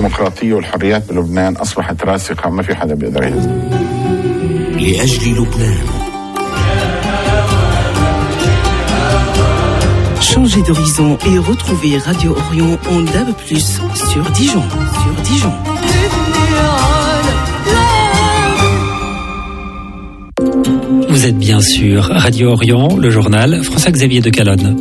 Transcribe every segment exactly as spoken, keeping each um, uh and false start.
الديمقراطية والحريات بلبنان أصبحت راسخة ما في حدا بيقدر يهزها. لأجل لبنان. Changez d'horizon et retrouvez Radio Orion en D A B plus, sur Dijon. Sur Dijon. Vous êtes bien sûr Radio Orion, le journal, François-Xavier de Calonne.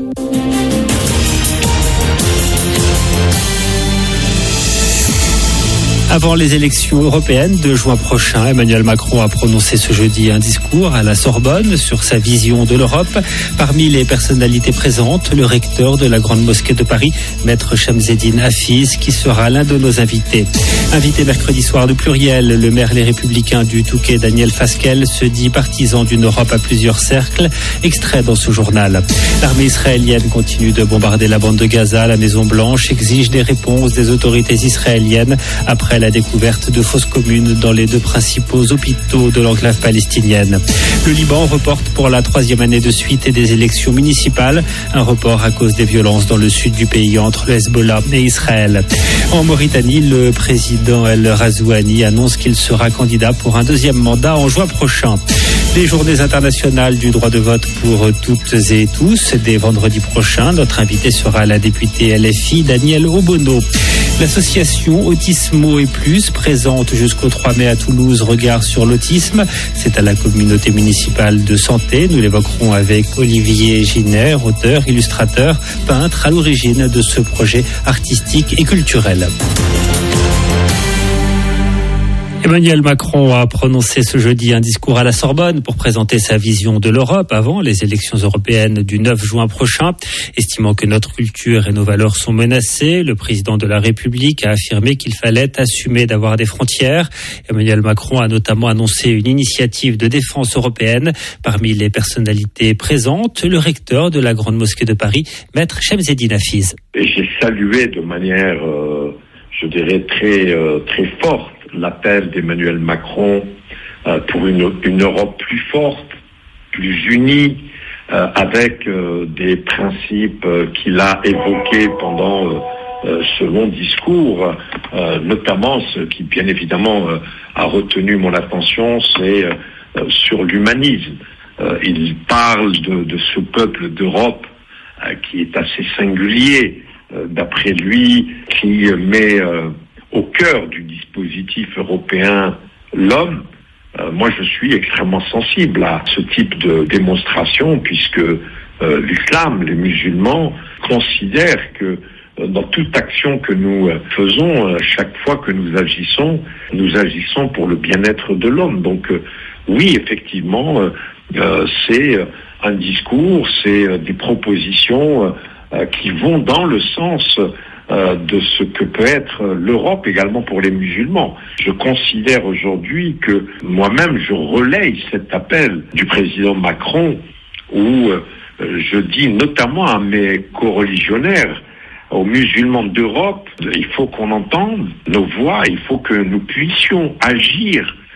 Avant les élections européennes de juin prochain, Emmanuel Macron a prononcé ce jeudi un discours à la Sorbonne sur sa vision de l'Europe. Parmi les personnalités présentes, le recteur de la Grande Mosquée de Paris, Maître Chamseddine Hafiz, qui sera l'un de nos invités. Invité mercredi soir de Pluriel, le maire Les Républicains du Touquet, Daniel Fasquelle, se dit partisan d'une Europe à plusieurs cercles. Extrait dans ce journal. L'armée israélienne continue de bombarder la bande de Gaza. La Maison-Blanche exige des réponses des autorités israéliennes après la découverte de fausses communes dans les deux principaux hôpitaux de l'enclave palestinienne. Le Liban reporte pour la troisième année de suite des élections municipales. Un report à cause des violences dans le sud du pays entre le Hezbollah et Israël. En Mauritanie, le président El Razouani annonce qu'il sera candidat pour un deuxième mandat en juin prochain. Les journées internationales du droit de vote pour toutes et tous. Dès vendredi prochain, notre invité sera la députée L F I, Danielle Obono. L'association Autismo et Plus, présente jusqu'au trois mai à Toulouse, Regard sur l'autisme. C'est à la communauté municipale de santé. Nous l'évoquerons avec Olivier Giner, auteur, illustrateur, peintre à l'origine de ce projet artistique et culturel. Emmanuel Macron a prononcé ce jeudi un discours à la Sorbonne pour présenter sa vision de l'Europe avant les élections européennes du neuf juin prochain. Estimant que notre culture et nos valeurs sont menacées, le président de la République a affirmé qu'il fallait assumer d'avoir des frontières. Emmanuel Macron a notamment annoncé une initiative de défense européenne. Parmi les personnalités présentes, le recteur de la Grande Mosquée de Paris, Maître Chamseddine Hafiz. Et j'ai salué de manière, euh, je dirais, très, euh, très forte l'appel d'Emmanuel Macron euh, pour une, une Europe plus forte, plus unie, euh, avec euh, des principes euh, qu'il a évoqués pendant euh, euh, ce long discours, euh, notamment ce qui, bien évidemment, euh, a retenu mon attention, c'est euh, sur l'humanisme. Euh, il parle de, de ce peuple d'Europe euh, qui est assez singulier, euh, d'après lui, qui met euh, au cœur du dispositif européen l'homme. Euh, moi, je suis extrêmement sensible à ce type de démonstration, puisque euh, l'islam, les musulmans, considèrent que euh, dans toute action que nous euh, faisons, euh, chaque fois que nous agissons, nous agissons pour le bien-être de l'homme. Donc, euh, oui, effectivement, euh, euh, c'est euh, un discours, c'est euh, des propositions euh, qui vont dans le sens Euh, de ce que peut être l'Europe également pour les musulmans. Je considère aujourd'hui que moi-même je relaye cet appel du président Macron où euh, je dis notamment à mes coreligionnaires, aux musulmans d'Europe, il faut qu'on entende nos voix, il faut que nous puissions agir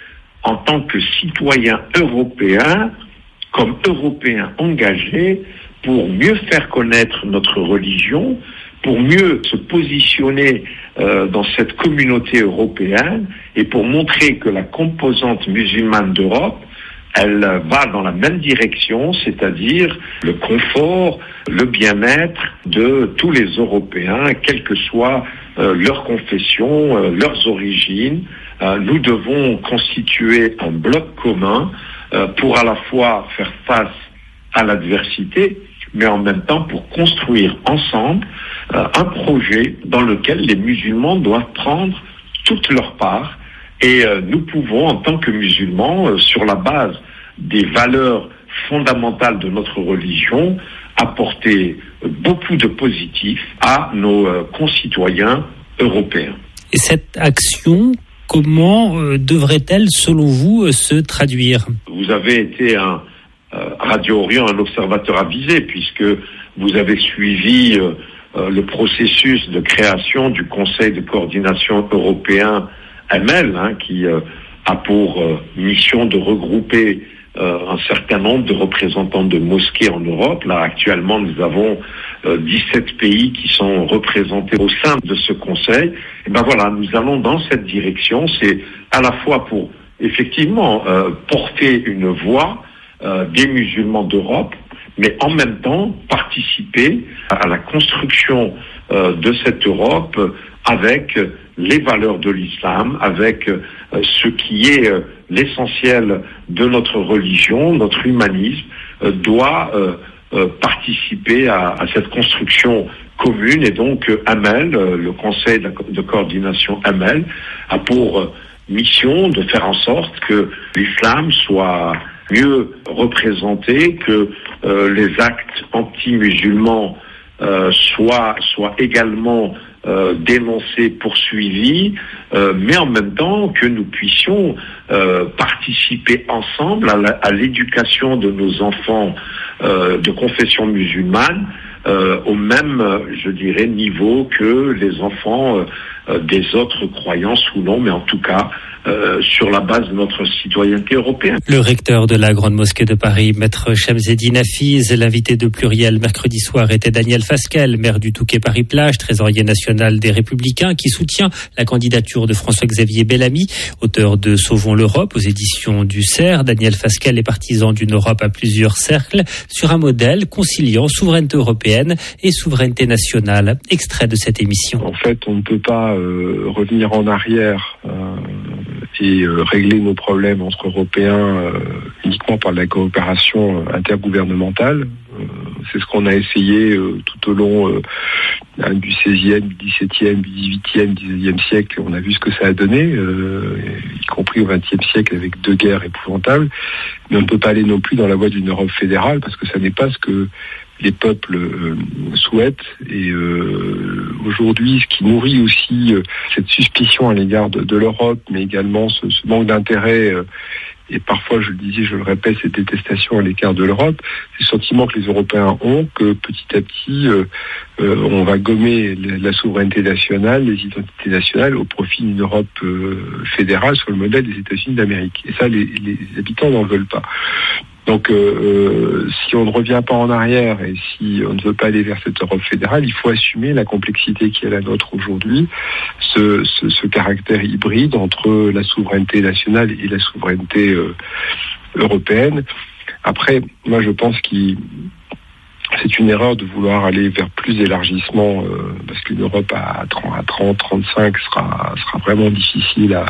en tant que citoyens européens, comme Européens engagés, pour mieux faire connaître notre religion, pour mieux se positionner euh, dans cette communauté européenne et pour montrer que la composante musulmane d'Europe, elle euh, va dans la même direction, c'est-à-dire le confort, le bien-être de tous les Européens, quelle que soit euh, leur confession, euh, leurs origines. Euh, nous devons constituer un bloc commun euh, pour à la fois faire face à l'adversité, mais en même temps pour construire ensemble euh, un projet dans lequel les musulmans doivent prendre toute leur part. Et euh, nous pouvons, en tant que musulmans, euh, sur la base des valeurs fondamentales de notre religion, apporter euh, beaucoup de positif à nos euh, concitoyens européens. Et cette action, comment euh, devrait-elle, selon vous, euh, se traduire ? Vous avez été un Radio Orion, un observateur avisé, puisque vous avez suivi euh, euh, le processus de création du Conseil de coordination européen M L, hein, qui euh, a pour euh, mission de regrouper euh, un certain nombre de représentants de mosquées en Europe. Là, actuellement, nous avons euh, dix-sept pays qui sont représentés au sein de ce Conseil. Et ben voilà, nous allons dans cette direction. C'est à la fois pour, effectivement, euh, porter une voix euh, des musulmans d'Europe, mais en même temps participer à la construction euh, de cette Europe avec les valeurs de l'islam, avec euh, ce qui est euh, l'essentiel de notre religion, notre humanisme, euh, doit euh, euh, participer à, à cette construction commune. Et donc euh, Amel, euh, le Conseil de, de coordination Amel, a pour euh, mission de faire en sorte que l'islam soit mieux représenté, que euh, les actes anti-musulmans euh, soient, soient également euh, dénoncés, poursuivis, euh, mais en même temps que nous puissions euh, participer ensemble à, la, à l'éducation de nos enfants euh, de confession musulmane, euh, au même, je dirais, niveau que les enfants euh, des autres croyances ou non, mais en tout cas euh, sur la base de notre citoyenneté européenne. Le recteur de la Grande Mosquée de Paris, Maître Chemseddine Hafiz, l'invité de Pluriel mercredi soir était Daniel Fasquelle, maire du Touquet-Paris-Plage, trésorier national des Républicains, qui soutient la candidature de François-Xavier Bellamy, auteur de Sauvons l'Europe aux éditions du C E R. Daniel Fasquelle est partisan d'une Europe à plusieurs cercles, sur un modèle conciliant souveraineté européenne et souveraineté nationale. Extrait de cette émission. En fait, on ne peut pas euh, revenir en arrière euh, et euh, régler nos problèmes entre Européens euh, uniquement par la coopération euh, intergouvernementale. Euh, c'est ce qu'on a essayé euh, tout au long euh, du seizième, du dix-septième, du dix-huitième, du dix-neuvième siècle. On a vu ce que ça a donné, euh, y compris au vingtième siècle avec deux guerres épouvantables. Mais on ne peut pas aller non plus dans la voie d'une Europe fédérale parce que ça n'est pas ce que les peuples euh, souhaitent. Et euh, aujourd'hui, ce qui nourrit aussi euh, cette suspicion à l'égard de, de l'Europe, mais également ce, ce manque d'intérêt euh, et parfois, je le disais, je le répète, cette détestation à l'égard de l'Europe, c'est le sentiment que les Européens ont que petit à petit, euh, euh, on va gommer la souveraineté nationale, les identités nationales au profit d'une Europe euh, fédérale sur le modèle des États-Unis d'Amérique. Et ça, les, les habitants n'en veulent pas. Donc, euh, si on ne revient pas en arrière et si on ne veut pas aller vers cette Europe fédérale, il faut assumer la complexité qui est la nôtre aujourd'hui, ce, ce, ce caractère hybride entre la souveraineté nationale et la souveraineté euh, européenne. Après, moi, je pense qu'il c'est une erreur de vouloir aller vers plus d'élargissement euh, parce qu'une Europe à trente, trente-cinq sera, sera vraiment difficile à,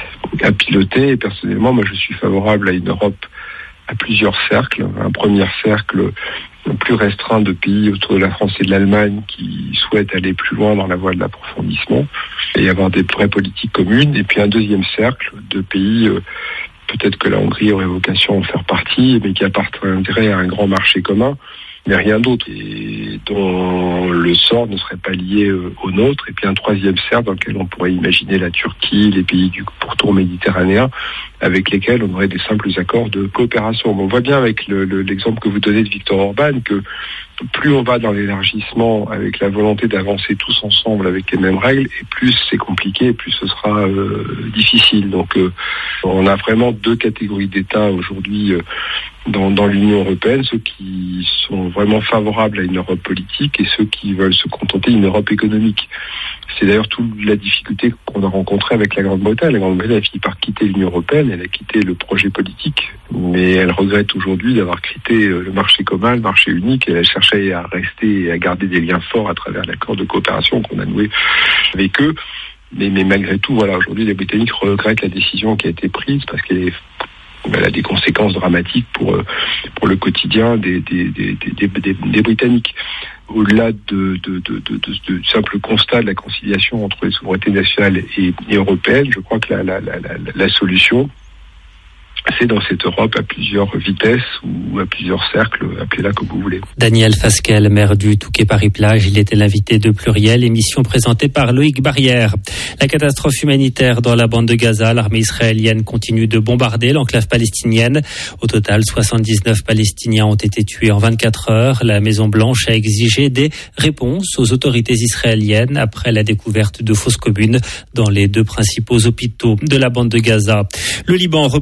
à piloter. Et personnellement, moi, je suis favorable à une Europe à plusieurs cercles. Un premier cercle plus restreint de pays autour de la France et de l'Allemagne qui souhaitent aller plus loin dans la voie de l'approfondissement et avoir des vraies politiques communes. Et puis un deuxième cercle de pays, euh, peut-être que la Hongrie aurait vocation à en faire partie, mais qui appartiendrait à un grand marché commun, mais rien d'autre, et dont le sort ne serait pas lié euh, au nôtre. Et puis un troisième cercle dans lequel on pourrait imaginer la Turquie, les pays du pourtour méditerranéen, avec lesquels on aurait des simples accords de coopération. Mais on voit bien avec le, le, l'exemple que vous donnez de Viktor Orban que plus on va dans l'élargissement avec la volonté d'avancer tous ensemble avec les mêmes règles, et plus c'est compliqué, et plus ce sera euh, difficile. Donc euh, on a vraiment deux catégories d'États aujourd'hui euh, dans, dans l'Union européenne, ceux qui sont vraiment favorables à une Europe politique et ceux qui veulent se contenter d'une Europe économique. C'est d'ailleurs toute la difficulté qu'on a rencontrée avec la Grande-Bretagne. La Grande-Bretagne a fini par quitter l'Union européenne, elle a quitté le projet politique, mais elle regrette aujourd'hui d'avoir quitté le marché commun, le marché unique, et elle cherchait à rester et à garder des liens forts à travers l'accord de coopération qu'on a noué avec eux. Mais, mais malgré tout, voilà, aujourd'hui, les Britanniques regrettent la décision qui a été prise parce qu'elle est Elle a des conséquences dramatiques pour pour le quotidien des des des des, des, des Britanniques. Au-delà de de, de de de de simple constat de la conciliation entre les souverainetés nationales et, et européennes, je crois que la la la la, la solution, c'est dans cette Europe à plusieurs vitesses ou à plusieurs cercles, appelez-la comme vous voulez. Daniel Fasquelle, maire du Touquet-Paris-Plage, il était l'invité de Pluriel, émission présentée par Loïc Barrière. La catastrophe humanitaire dans la bande de Gaza, l'armée israélienne continue de bombarder l'enclave palestinienne. Au total, soixante-dix-neuf Palestiniens ont été tués en vingt-quatre heures. La Maison-Blanche a exigé des réponses aux autorités israéliennes après la découverte de fosses communes dans les deux principaux hôpitaux de la bande de Gaza. Le Liban reporte pour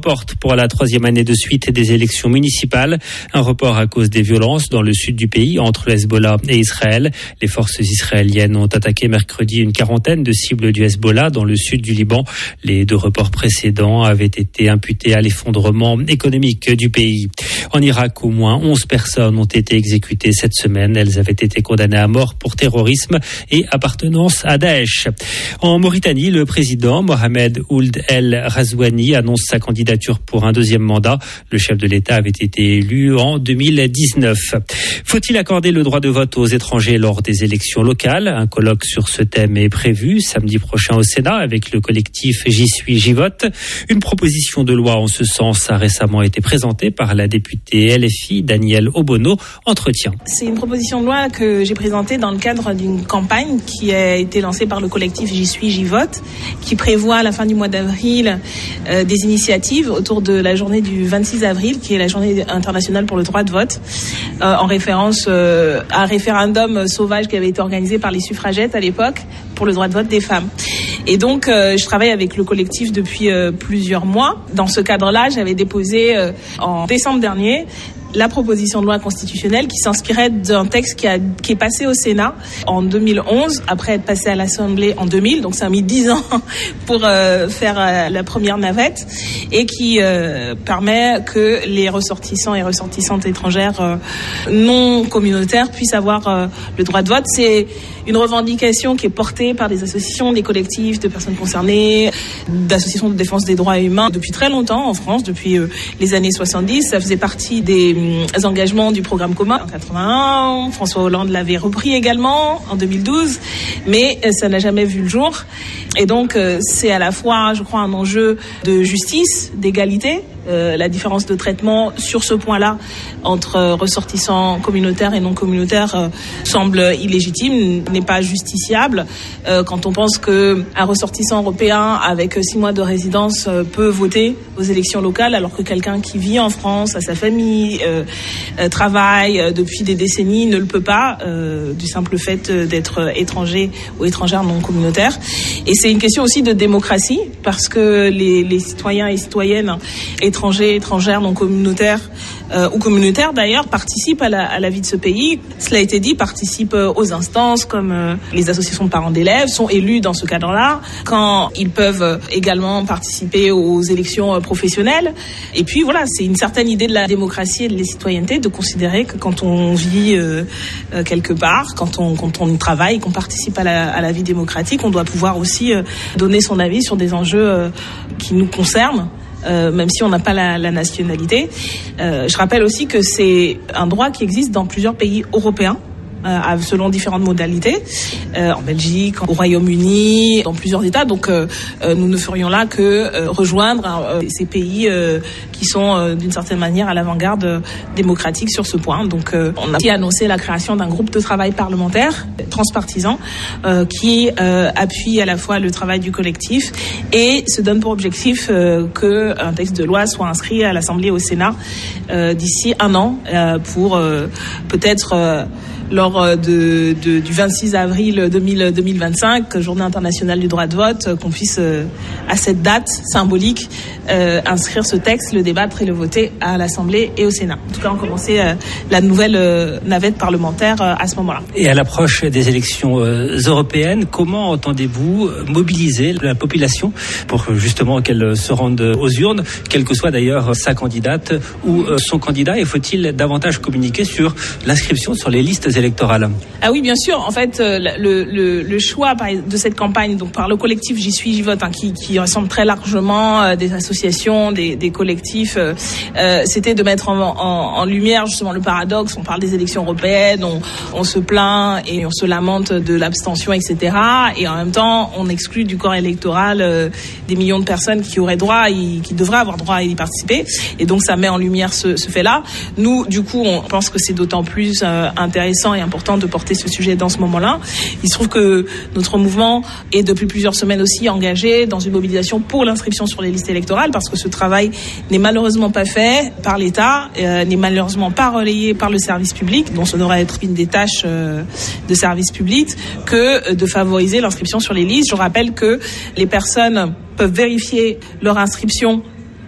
pour la troisième année de suite des élections municipales. Un report à cause des violences dans le sud du pays entre le Hezbollah et Israël. Les forces israéliennes ont attaqué mercredi une quarantaine de cibles du Hezbollah dans le sud du Liban. Les deux reports précédents avaient été imputés à l'effondrement économique du pays. En Irak, au moins onze personnes ont été exécutées cette semaine. Elles avaient été condamnées à mort pour terrorisme et appartenance à Daesh. En Mauritanie, le président Mohamed Ould El Razouani annonce sa candidature pour un deuxième mandat. Le chef de l'État avait été élu en deux mille dix-neuf. Faut-il accorder le droit de vote aux étrangers lors des élections locales ? Un colloque sur ce thème est prévu samedi prochain au Sénat avec le collectif J'y suis, j'y vote. Une proposition de loi en ce sens a récemment été présentée par la députée L F I Danielle Obono. Entretien. C'est une proposition de loi que j'ai présentée dans le cadre d'une campagne qui a été lancée par le collectif J'y suis, j'y vote, qui prévoit à la fin du mois d'avril euh, des initiatives autour de la journée du vingt-six avril, qui est la journée internationale pour le droit de vote, euh, en référence euh, à un référendum sauvage qui avait été organisé par les suffragettes à l'époque pour le droit de vote des femmes. Et donc, euh, je travaille avec le collectif depuis euh, plusieurs mois. Dans ce cadre-là, j'avais déposé euh, en décembre dernier la proposition de loi constitutionnelle qui s'inspirait d'un texte qui, a, qui est passé au Sénat en deux mille onze, après être passé à l'Assemblée en deux mille, donc ça a mis dix ans pour euh, faire euh, la première navette, et qui euh, permet que les ressortissants et ressortissantes étrangères euh, non communautaires puissent avoir euh, le droit de vote. C'est une revendication qui est portée par des associations, des collectifs de personnes concernées, d'associations de défense des droits humains depuis très longtemps en France, depuis euh, les années soixante-dix. Ça faisait partie des euh, engagements du programme commun en quatre-vingt-un. François Hollande l'avait repris également en deux mille douze, mais euh, ça n'a jamais vu le jour. Et donc, euh, c'est à la fois, je crois, un enjeu de justice, d'égalité. Euh, la différence de traitement sur ce point-là entre euh, ressortissants communautaires et non communautaires euh, semble illégitime, n'est pas justiciable. Euh, quand on pense qu'un ressortissant européen avec six mois de résidence euh, peut voter aux élections locales, alors que quelqu'un qui vit en France, a sa famille, euh, euh, travaille euh, depuis des décennies, ne le peut pas, euh, du simple fait d'être étranger ou étrangère non communautaire. Et c'est une question aussi de démocratie, parce que les, les citoyens et citoyennes étrangers, étrangères, non communautaires euh, ou communautaires d'ailleurs participent à la, à la vie de ce pays. Cela a été dit, participent aux instances comme euh, les associations de parents d'élèves, sont élus dans ce cadre-là, quand ils peuvent également participer aux élections euh, professionnelles. Et puis voilà, c'est une certaine idée de la démocratie et de la citoyenneté de considérer que quand on vit euh, euh, quelque part, quand on, quand on travaille, qu'on participe à la, à la vie démocratique, on doit pouvoir aussi euh, donner son avis sur des enjeux euh, qui nous concernent. Euh, même si on n'a pas la, la nationalité. Euh, je rappelle aussi que c'est un droit qui existe dans plusieurs pays européens, euh, selon différentes modalités, euh, en Belgique, au Royaume-Uni, dans plusieurs États. Donc euh, euh, nous ne ferions là que euh, rejoindre euh, ces pays euh, qui sont euh, d'une certaine manière à l'avant-garde euh, démocratique sur ce point. Donc euh, on a aussi annoncé la création d'un groupe de travail parlementaire transpartisan euh, qui euh, appuie à la fois le travail du collectif et se donne pour objectif euh, qu'un texte de loi soit inscrit à l'Assemblée et au Sénat euh, d'ici un an euh, pour euh, peut-être euh, lors de, de, du vingt-six avril deux mille, deux mille vingt-cinq, Journée internationale du droit de vote, qu'on puisse, euh, à cette date symbolique, euh, inscrire ce texte, le débattre et le voter à l'Assemblée et au Sénat. En tout cas, on commençait euh, la nouvelle euh, navette parlementaire euh, à ce moment-là. Et à l'approche des élections euh, européennes, comment entendez-vous mobiliser la population pour justement qu'elle se rende aux urnes, quelle que soit d'ailleurs sa candidate ou euh, son candidat, et faut-il davantage communiquer sur l'inscription sur les listes électorale? Ah oui, bien sûr. En fait, le, le, le choix de cette campagne, donc par le collectif J'y suis, j'y vote, hein, qui, qui ressemble très largement euh, des associations, des, des collectifs, euh, euh, c'était de mettre en, en, en lumière justement le paradoxe. On parle des élections européennes, on, on se plaint et on se lamente de l'abstention, et cetera. Et en même temps, on exclut du corps électoral euh, des millions de personnes qui auraient droit, y, qui devraient avoir droit à y participer. Et donc, ça met en lumière ce, ce fait-là. Nous, du coup, on pense que c'est d'autant plus euh, intéressant et important de porter ce sujet dans ce moment-là. Il se trouve que notre mouvement est depuis plusieurs semaines aussi engagé dans une mobilisation pour l'inscription sur les listes électorales, parce que ce travail n'est malheureusement pas fait par l'État, euh, n'est malheureusement pas relayé par le service public, dont ce devrait être une des tâches euh, de service public, que de favoriser l'inscription sur les listes. Je rappelle que les personnes peuvent vérifier leur inscription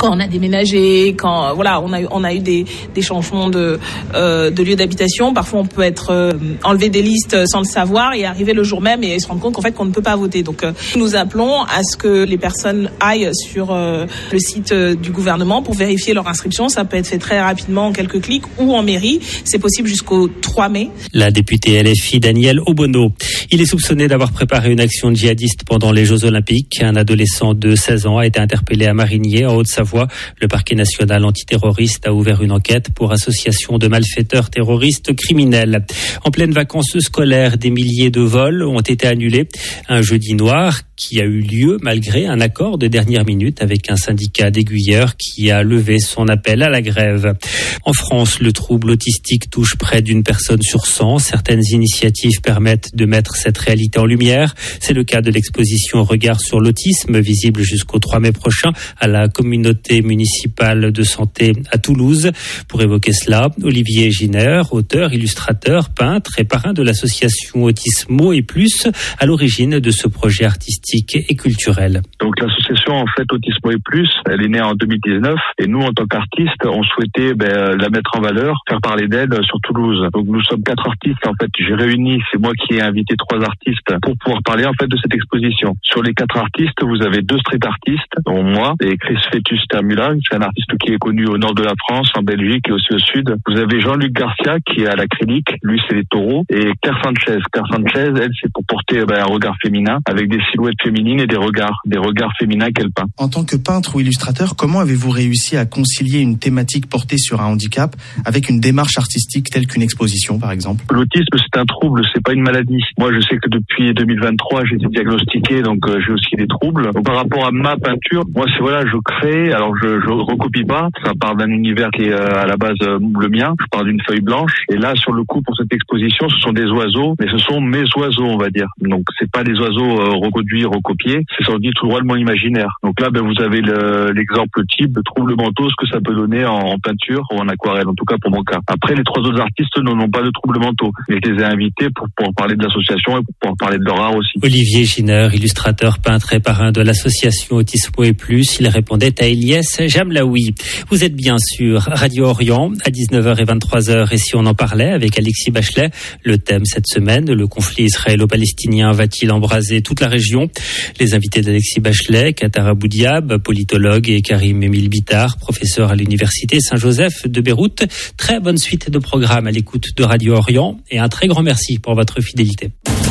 quand on a déménagé, quand voilà, on a eu, on a eu des, des changements de, euh, de lieu d'habitation. Parfois, on peut être euh, enlevé des listes sans le savoir et arriver le jour même et se rendre compte qu'en fait qu'on ne peut pas voter. Donc, euh, nous appelons à ce que les personnes aillent sur euh, le site euh, du gouvernement pour vérifier leur inscription. Ça peut être fait très rapidement en quelques clics ou en mairie. C'est possible jusqu'au trois mai. La députée L F I Danielle Obono. Il est soupçonné d'avoir préparé une action djihadiste pendant les Jeux Olympiques. Un adolescent de seize ans a été interpellé à Marigné, en Haute-Savoie. Le parquet national antiterroriste a ouvert une enquête pour association de malfaiteurs terroristes criminels. En pleine vacances scolaires, des milliers de vols ont été annulés. Un jeudi noir qui a eu lieu malgré un accord de dernière minute avec un syndicat d'aiguilleurs qui a levé son appel à la grève. En France, le trouble autistique touche près d'une personne sur cent. Certaines initiatives permettent de mettre cette réalité en lumière. C'est le cas de l'exposition Regard sur l'autisme, visible jusqu'au trois mai prochain à la communauté municipale de santé à Toulouse. Pour évoquer cela, Olivier Giner, auteur, illustrateur, peintre et parrain de l'association Autismo et Plus, à l'origine de ce projet artistique et culturel. Donc l'association en fait Autismo et Plus, elle est née en deux mille dix-neuf et nous en tant qu'artistes, on souhaitait ben, la mettre en valeur, faire parler d'elle sur Toulouse. Donc nous sommes quatre artistes en fait, j'ai réuni, c'est moi qui ai invité trois artistes pour pouvoir parler en fait de cette exposition. Sur les quatre artistes, vous avez deux street artistes, dont moi et Chris Fetus Termula, c'est un artiste qui est connu au nord de la France, en Belgique et aussi au sud. Vous avez Jean-Luc Garcia qui est à l'acrylique, lui c'est les taureaux, et Claire Sanchez. Claire Sanchez, elle c'est pour porter ben, un regard féminin avec des silhouettes féminines et des regards, des regards féminins qu'elle peint. En tant que peintre ou illustrateur, comment avez-vous réussi à concilier une thématique portée sur un handicap avec une démarche artistique telle qu'une exposition par exemple? L'autisme c'est un trouble, c'est pas une maladie. Moi je sais que depuis deux mille vingt-trois j'ai été diagnostiqué, donc euh, j'ai aussi des troubles. Donc par rapport à ma peinture, moi c'est voilà, je crée, alors je, je recopie pas, ça part d'un univers qui est euh, à la base euh, le mien, je pars d'une feuille blanche, et là sur le coup pour cette exposition ce sont des oiseaux, mais ce sont mes oiseaux on va dire. Donc c'est pas des oiseaux euh, reproduits, recopiés, c'est sorti tout droit de mon imaginaire. Donc là ben, vous avez le, l'exemple type de trouble mentaux, ce que ça peut donner en, en peinture ou en aquarelle, en tout cas pour mon cas. Après les trois autres artistes n'ont pas de troubles mentaux, mais je les ai invités pour pouvoir parler de l'association et pour pouvoir parler de leur art aussi. Olivier Giner, illustrateur, peintre et parrain de l'association Autismo et Plus, il répondait à Eliès Jamlaoui. Vous êtes bien sûr Radio Orient à dix-neuf heures et vingt-trois heures et si on en parlait avec Alexis Bachelet, le thème cette semaine, le conflit israélo-palestinien va-t-il embraser toute la région? Les invités d'Alexis Bachelet, Qatar Abou Diab, politologue, et Karim Emile Bittard, professeur à l'université Saint-Joseph de Beyrouth. Très bonne suite de programme à l'écoute de Radio Orient et un très grand merci pour votre fidélité.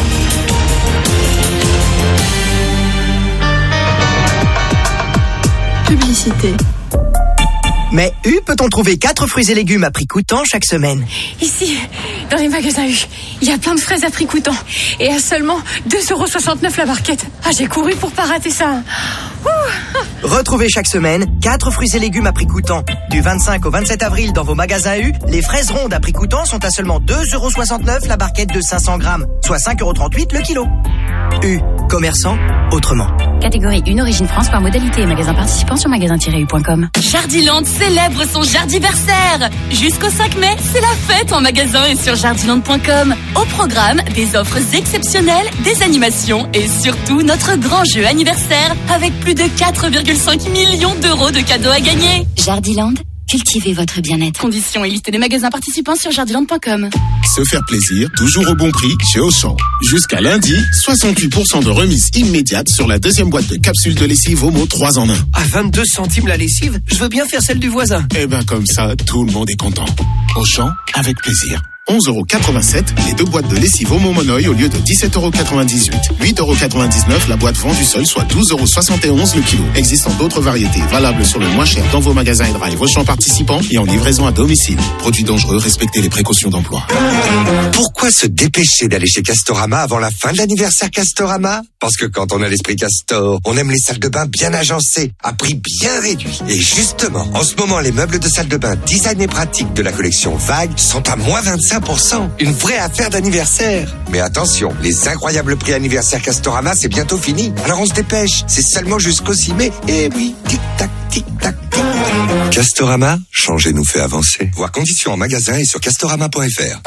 Publicité. Mais U, peut-on trouver quatre fruits et légumes à prix coûtant chaque semaine? Ici, dans les magasins U, il y a plein de fraises à prix coûtant. Et à seulement deux euros soixante-neuf la barquette. Ah, j'ai couru pour pas rater ça. Ouh. Retrouvez chaque semaine quatre fruits et légumes à prix coûtant. Du vingt-cinq au vingt-sept avril dans vos magasins U, les fraises rondes à prix coûtant sont à seulement deux euros soixante-neuf la barquette de cinq cents grammes, soit cinq euros trente-huit le kilo. U, commerçant autrement. Catégorie une Origine France par modalité. Magasin participant sur magasin tiret u point com. Jardiland célèbre son jardiversaire. Jusqu'au cinq mai, c'est la fête en magasin et sur jardiland point com. Au programme, des offres exceptionnelles, des animations et surtout notre grand jeu anniversaire avec plus de quatre virgule cinq millions d'euros de cadeaux à gagner. Jardiland, cultivez votre bien-être. Conditions et liste des magasins participants sur jardiland point com. Se faire plaisir, toujours au bon prix chez Auchan. Jusqu'à lundi, soixante-huit pour cent de remise immédiate sur la deuxième boîte de capsules de lessive Omo trois en un. À vingt-deux centimes la lessive, je veux bien faire celle du voisin. Eh ben comme ça, tout le monde est content. Auchan, avec plaisir. onze euros quatre-vingt-sept, les deux boîtes de lessive Omo Monoï au lieu de dix-sept euros quatre-vingt-dix-huit. huit euros quatre-vingt-dix-neuf la boîte vendue seule, soit douze euros soixante et onze le kilo. Existant d'autres variétés, valables sur le moins cher dans vos magasins et drive Auchan participants et en livraison à domicile. Produits dangereux, respectez les précautions d'emploi. Pourquoi se dépêcher d'aller chez Castorama avant la fin de l'anniversaire Castorama? Parce que quand on a l'esprit Castor, on aime les salles de bain bien agencées, à prix bien réduit. Et justement, en ce moment, les meubles de salle de bain design et pratique de la collection Vague sont à moins vingt-cinq pour cent. Une vraie affaire d'anniversaire. Mais attention, les incroyables prix anniversaire Castorama, c'est bientôt fini. Alors on se dépêche, c'est seulement jusqu'au six mai. Et oui, tic-tac, tic-tac, tic-tac. Castorama, changer nous fait avancer. Voir conditions en magasin et sur castorama point f r.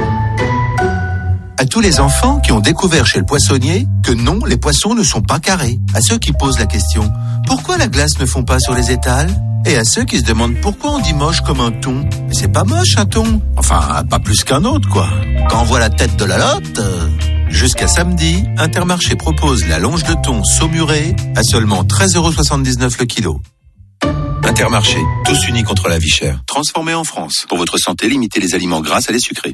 À tous les enfants qui ont découvert chez le poissonnier que non, les poissons ne sont pas carrés. À ceux qui posent la question, pourquoi la glace ne fond pas sur les étals? Et à ceux qui se demandent pourquoi on dit moche comme un thon. Mais c'est pas moche un thon. Enfin, pas plus qu'un autre, quoi. Quand on voit la tête de la lotte... Euh... Jusqu'à samedi, Intermarché propose la longe de thon saumurée à seulement treize euros soixante-dix-neuf le kilo. Intermarché, tous unis contre la vie chère. Transformé en France. Pour votre santé, limitez les aliments gras à les sucrés.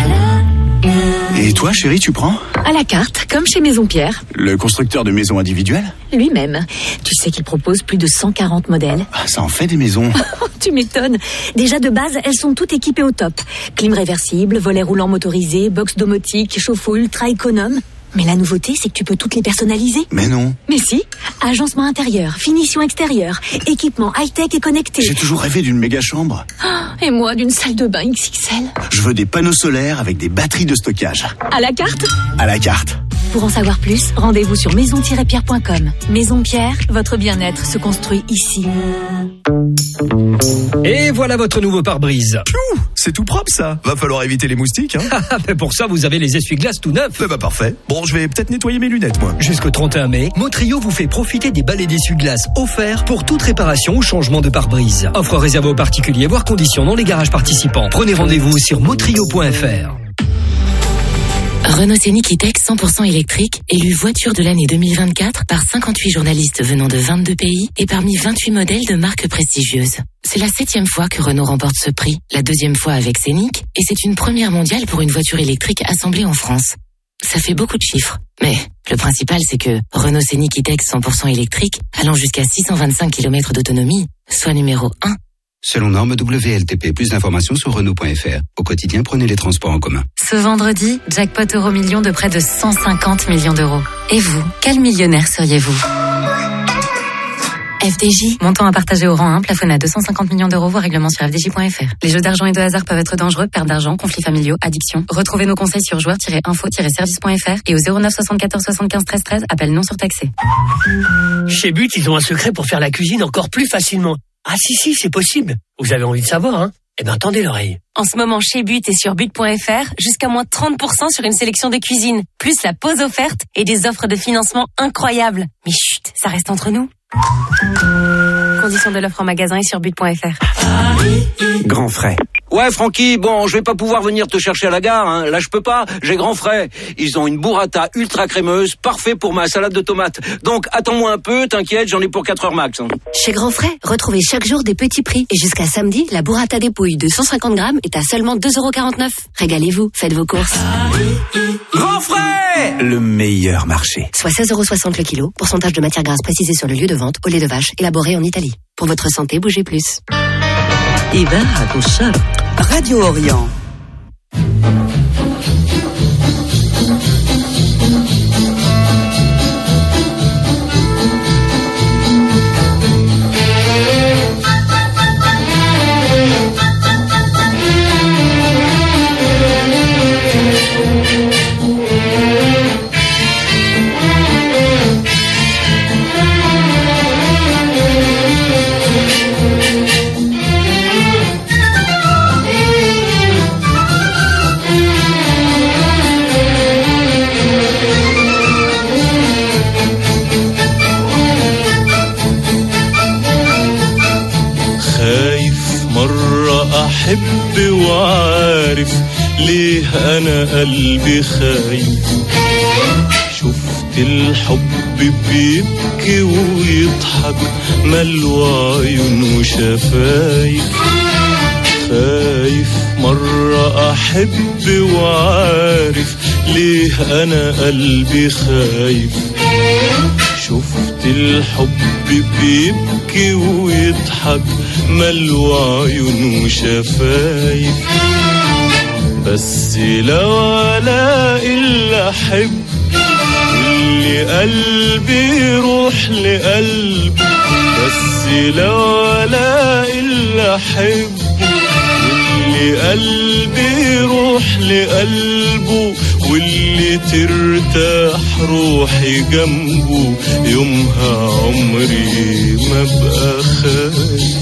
Et toi, chérie, tu prends ? À la carte, comme chez Maison Pierre. Le constructeur de maisons individuelles ? Lui-même. Tu sais qu'il propose plus de cent quarante modèles. Ah, ça en fait des maisons. Tu m'étonnes. Déjà de base, elles sont toutes équipées au top. Clim réversible, volet roulant motorisé, box domotique, chauffe-eau ultra économe. Mais la nouveauté, c'est que tu peux toutes les personnaliser. Mais non. Mais si. Agencement intérieur, finition extérieure, équipement high-tech et connecté. J'ai toujours rêvé d'une méga chambre. Oh, et moi, d'une salle de bain X X L. Je veux des panneaux solaires avec des batteries de stockage. À la carte ? À la carte. Pour en savoir plus, rendez-vous sur maison tiret pierre point com. Maison Pierre, votre bien-être se construit ici. Et voilà votre nouveau pare-brise. Piou, c'est tout propre ça. Va falloir éviter les moustiques. Hein. Mais pour ça, vous avez les essuie-glaces tout neufs. Eh bah parfait. Bon, je vais peut-être nettoyer mes lunettes, moi. Jusqu'au trente et un mai, Motrio vous fait profiter des balais d'essuie-glaces offerts pour toute réparation ou changement de pare-brise. Offre réservée aux particuliers, voire conditions dans les garages participants. Prenez rendez-vous sur motrio point f r. Renault Scénic E-Tech cent pour cent électrique, élu voiture de l'année deux mille vingt-quatre par cinquante-huit journalistes venant de vingt-deux pays et parmi vingt-huit modèles de marques prestigieuses. C'est la septième fois que Renault remporte ce prix, la deuxième fois avec Scénic, et c'est une première mondiale pour une voiture électrique assemblée en France. Ça fait beaucoup de chiffres, mais le principal c'est que Renault Scénic E-Tech cent pour cent électrique, allant jusqu'à six cent vingt-cinq kilomètres d'autonomie, soit numéro un. Selon norme W L T P, plus d'informations sur Renault point f r. Au quotidien, prenez les transports en commun. Ce vendredi, jackpot euro million de près de cent cinquante millions d'euros. Et vous, quel millionnaire seriez-vous ? F D J, montant à partager au rang un, plafonné à deux cent cinquante millions d'euros, voire règlement sur f d j point f r. Les jeux d'argent et de hasard peuvent être dangereux, perte d'argent, conflits familiaux, addiction. Retrouvez nos conseils sur joueurs tiret info tiret service point f r et au zéro neuf soixante-quatorze soixante-quinze treize treize, appel non surtaxé. Chez But, ils ont un secret pour faire la cuisine encore plus facilement. Ah si, si, c'est possible. Vous avez envie de savoir, hein ? Eh ben, tendez l'oreille. En ce moment, chez But et sur but point f r, jusqu'à moins trente pour cent sur une sélection de cuisine, plus la pause offerte et des offres de financement incroyables. Mais chut, ça reste entre nous. Conditions de l'offre en magasin et sur but point f r. Grand frais. Ouais, Francky, bon, je vais pas pouvoir venir te chercher à la gare, hein. Là, je peux pas, j'ai grand frais. Ils ont une burrata ultra crémeuse, parfait pour ma salade de tomates. Donc, attends-moi un peu, t'inquiète, j'en ai pour quatre heures max. Hein. Chez Grand Frais, retrouvez chaque jour des petits prix. Et jusqu'à samedi, la burrata des pouilles de cent cinquante grammes est à seulement deux euros quarante-neuf. Régalez-vous, faites vos courses. Grand Frais, le meilleur marché. Soit seize euros soixante le kilo, pourcentage de matière grasse précisé sur le lieu de vente, au lait de vache, élaboré en Italie. Pour votre santé, bougez plus. إذاعة الشرق راديو أوريون. أحب وعارف ليه أنا قلبي خايف شفت الحب بيبكي ويضحك ملوى عيون وشفايف خايف مرة أحب وعارف ليه أنا قلبي خايف شفت الحب بيبكي ويضحك ملوى عيون وشفايف بس لو الاقي اللي احب واللي قلبي يروح لقلبه بس لو الاقي اللي احب واللي قلبي يروح لقلبه واللي ترتاح روحي جنبه يومها عمري ما بقى خايف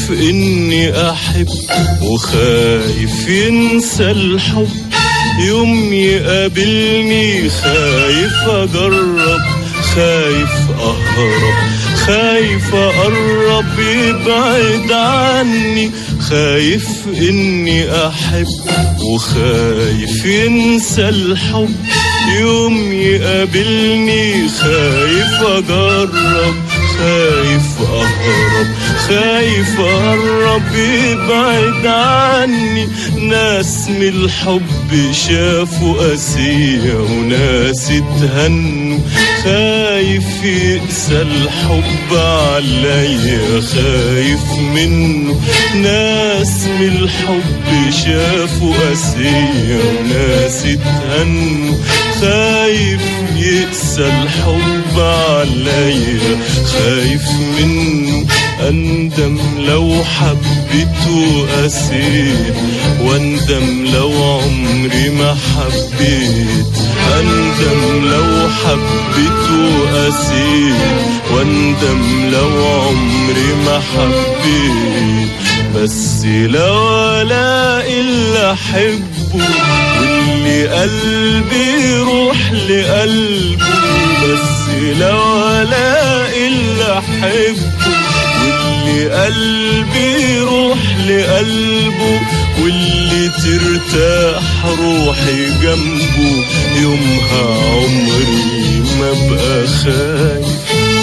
إني أحب وخايف ينسى الحب، يوم يقابلني خايف أجرب، خايف أهرب، خايف أقرب يبعد عني، خايف إني أحب وخايف ينسى الحب، يوم يقابلني خايف أجرب، خايف أهرب، خايف أقرب يبعد عني. ناس من الحب شافوا قاسية وناس اتهنوا، خايف يقسى الحب عليا خايف منه. ناس من الحب شافوا قاسية وناس اتهنوا، خايف يقسى الحب عليا خايف منه. أندم لو حبيت وقسيت، واندم لو عمري ما حبيت. أندم لو حبيت وقسيت، واندم لو عمري ما حبيت. بس لو ألاقي اللي أحبه واللي قلبي يروح لقلبه، بس لو ألاقي اللي أحبه واللي قلبي يروح لقلبه، واللي ترتاح روحي جنبه، يومها عمري ما بقى خايف.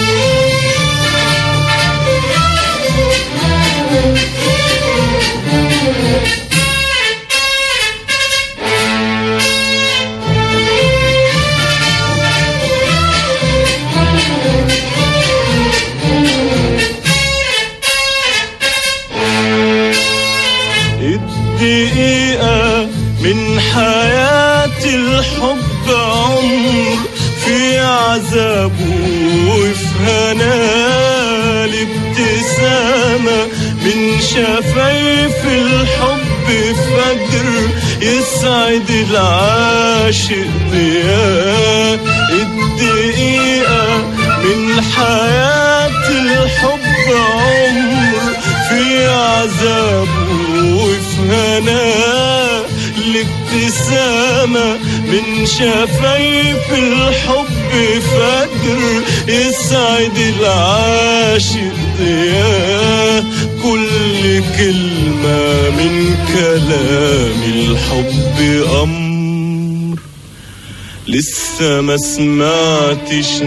دقيقة من حياة الحب عمر، في عذابه وفي هناه ابتسامة، من شفايف الحب فجر يسعد العاشق ضياء. الدقيقة من حياة الحب عمر، في عذابه وفي هناه الابتسامة، من شفايف الحب فجر يسعد العاشق ضياء. كل كلمة من كلام الحب أمر، لسه ما سمعتش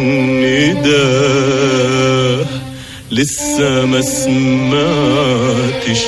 نداه، لسه ما سمعتش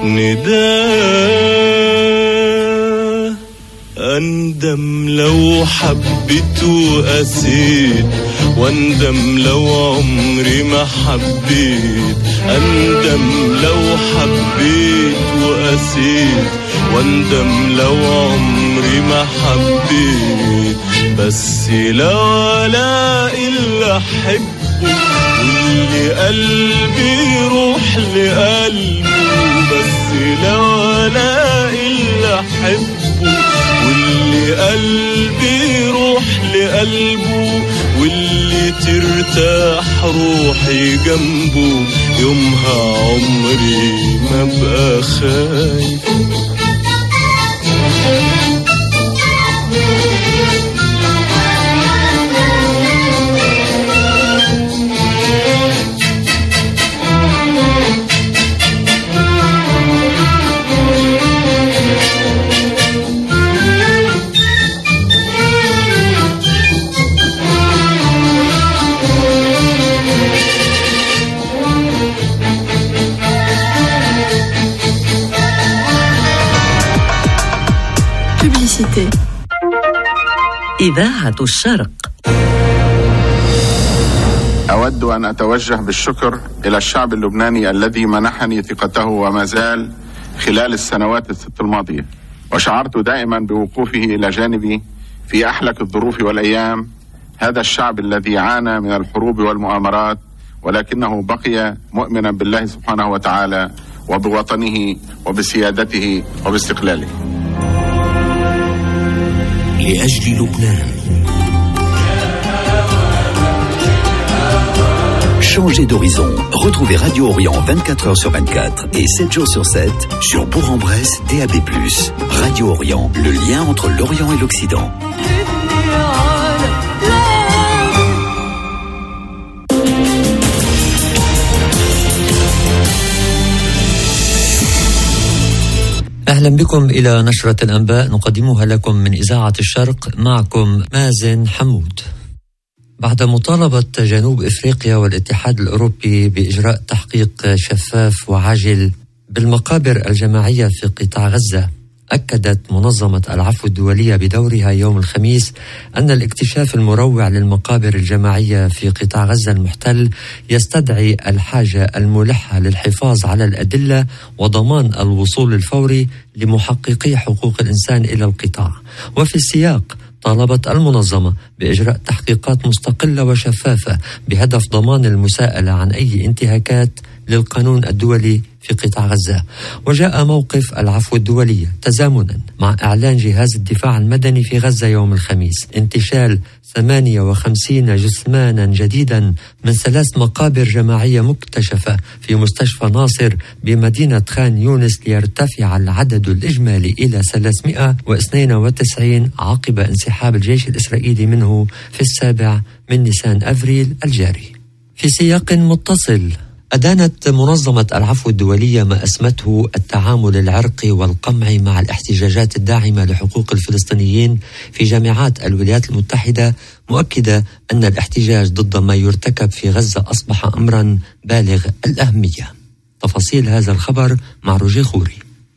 نداه. أندم لو حبيت وقسيت، واندم لو عمري ما حبيت. أندم لو حبيت وقسيت، واندم لو عمري ما حبيت. بس لو ألاقي اللي أحبه واللي قلبي يروح لقلبه، بس لو ألاقي اللي أحبه واللي قلبي يروح لقلبه، واللي ترتاح روحي جنبه، يومها عمري ما بقى خايف. إذاعة الشرق. أود أن أتوجه بالشكر إلى الشعب اللبناني الذي منحني ثقته وما زال خلال السنوات الست الماضية، وشعرت دائما بوقوفه إلى جانبي في أحلك الظروف والأيام. هذا الشعب الذي عانى من الحروب والمؤامرات، ولكنه بقي مؤمنا بالله سبحانه وتعالى وبوطنه وبسيادته وباستقلاله. لأجل لبنان. changez d'horizon. Retrouvez Radio Orient vingt-quatre heures sur vingt-quatre et sept jours sur sept sur Bourg-en-Bresse D A B plus. Radio Orient, le lien entre l'Orient et l'Occident. أهلا بكم إلى نشرة الأنباء نقدمها لكم من إذاعة الشرق، معكم مازن حمود. بعد مطالبة جنوب إفريقيا والاتحاد الأوروبي بإجراء تحقيق شفاف وعاجل بالمقابر الجماعية في قطاع غزة، أكدت منظمة العفو الدولية بدورها يوم الخميس أن الاكتشاف المروع للمقابر الجماعية في قطاع غزة المحتل يستدعي الحاجة الملحة للحفاظ على الأدلة وضمان الوصول الفوري لمحققي حقوق الإنسان إلى القطاع. وفي السياق طالبت المنظمة بإجراء تحقيقات مستقلة وشفافة بهدف ضمان المساءلة عن أي انتهاكات للقانون الدولي في قطاع غزة. وجاء موقف العفو الدولي تزامنا مع إعلان جهاز الدفاع المدني في غزة يوم الخميس انتشال ثمانية وخمسين جثمانا جديدا من ثلاث مقابر جماعية مكتشفة في مستشفى ناصر بمدينة خان يونس، ليرتفع العدد الإجمالي إلى ثلاثمئة واثنين وتسعين عقب انسحاب الجيش الإسرائيلي منه في السابع من نيسان أفريل الجاري. في سياق متصل، أدانت منظمة العفو الدولية ما أسمته التعامل العرقي والقمعي مع الاحتجاجات الداعمة لحقوق الفلسطينيين في جامعات الولايات المتحدة، مؤكدة أن الاحتجاج ضد ما يرتكب في غزة أصبح أمرا بالغ الأهمية. تفاصيل هذا الخبر مع روجي خوري.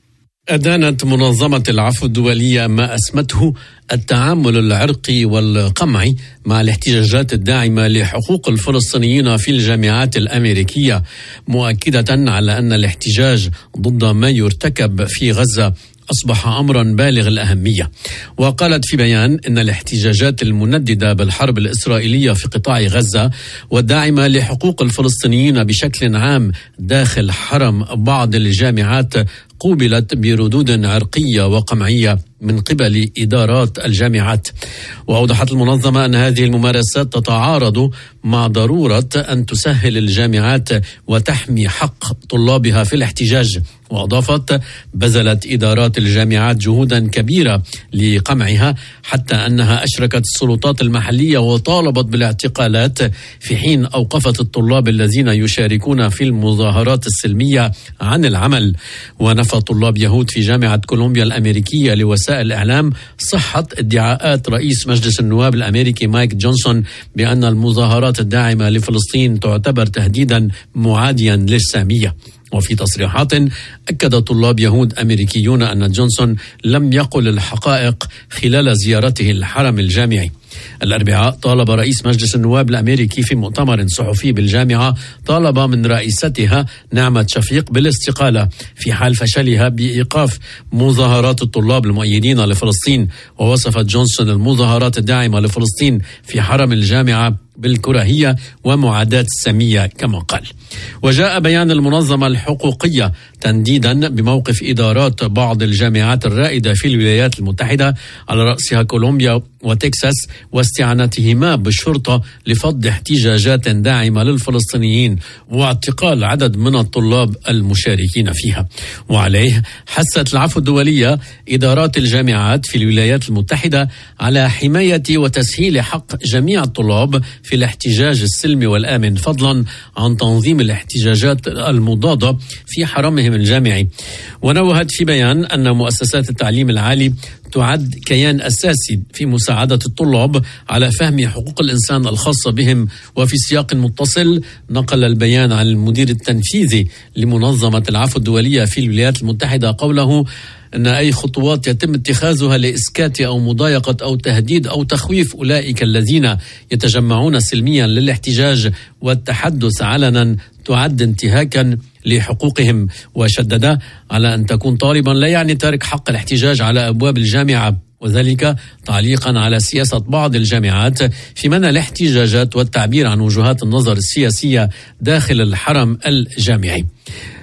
أدانت منظمة العفو الدولية ما أسمته التعامل العرقي والقمعي مع الاحتجاجات الداعمة لحقوق الفلسطينيين في الجامعات الأمريكية، مؤكدة على أن الاحتجاج ضد ما يرتكب في غزة أصبح أمرا بالغ الأهمية. وقالت في بيان إن الاحتجاجات المنددة بالحرب الإسرائيلية في قطاع غزة والداعمة لحقوق الفلسطينيين بشكل عام داخل حرم بعض الجامعات قوبلت بردود عرقية وقمعية من قبل إدارات الجامعات. وأوضحت المنظمة أن هذه الممارسات تتعارض مع ضرورة أن تسهل الجامعات وتحمي حق طلابها في الاحتجاج. وأضافت: بذلت إدارات الجامعات جهودا كبيرة لقمعها، حتى أنها أشركت السلطات المحلية وطالبت بالاعتقالات، في حين أوقفت الطلاب الذين يشاركون في المظاهرات السلمية عن العمل. ونفى طلاب يهود في جامعة كولومبيا الأمريكية لوسائل الإعلام صحة ادعاءات رئيس مجلس النواب الأمريكي مايك جونسون بأن المظاهرات الداعمة لفلسطين تعتبر تهديدا معاديا للسامية. وفي تصريحات أكد طلاب يهود أمريكيون أن جونسون لم يقل الحقائق خلال زيارته الحرم الجامعي. الأربعاء طالب رئيس مجلس النواب الأمريكي في مؤتمر صحفي بالجامعة طالب من رئيستها نعمة شفيق بالاستقالة في حال فشلها بإيقاف مظاهرات الطلاب المؤيدين لفلسطين. ووصفت جونسون المظاهرات الداعمة لفلسطين في حرم الجامعة بالكراهية ومعاداة السامية كما قال. وجاء بيان المنظمة الحقوقية تنديدا بموقف إدارات بعض الجامعات الرائدة في الولايات المتحدة على رأسها كولومبيا وتكساس، واستعانتهما بالشرطة لفض احتجاجات داعمة للفلسطينيين واعتقال عدد من الطلاب المشاركين فيها. وعليه حثت العفو الدولية إدارات الجامعات في الولايات المتحدة على حماية وتسهيل حق جميع الطلاب في الاحتجاج السلمي والآمن، فضلا عن تنظيم الاحتجاجات المضادة في حرمهم الجامعي. ونوهت في بيان أن مؤسسات التعليم العالي تعد كيان أساسي في مساعدة الطلاب على فهم حقوق الإنسان الخاصة بهم. وفي سياق متصل نقل البيان عن المدير التنفيذي لمنظمة العفو الدولية في الولايات المتحدة قوله أن أي خطوات يتم اتخاذها لإسكات أو مضايقة أو تهديد أو تخويف أولئك الذين يتجمعون سلميا للاحتجاج والتحدث علنا تعد انتهاكا لحقوقهم. وشدد على أن تكون طالبا لا يعني ترك حق الاحتجاج على أبواب الجامعة، وذلك تعليقا على سياسة بعض الجامعات في منع الاحتجاجات والتعبير عن وجهات النظر السياسية داخل الحرم الجامعي.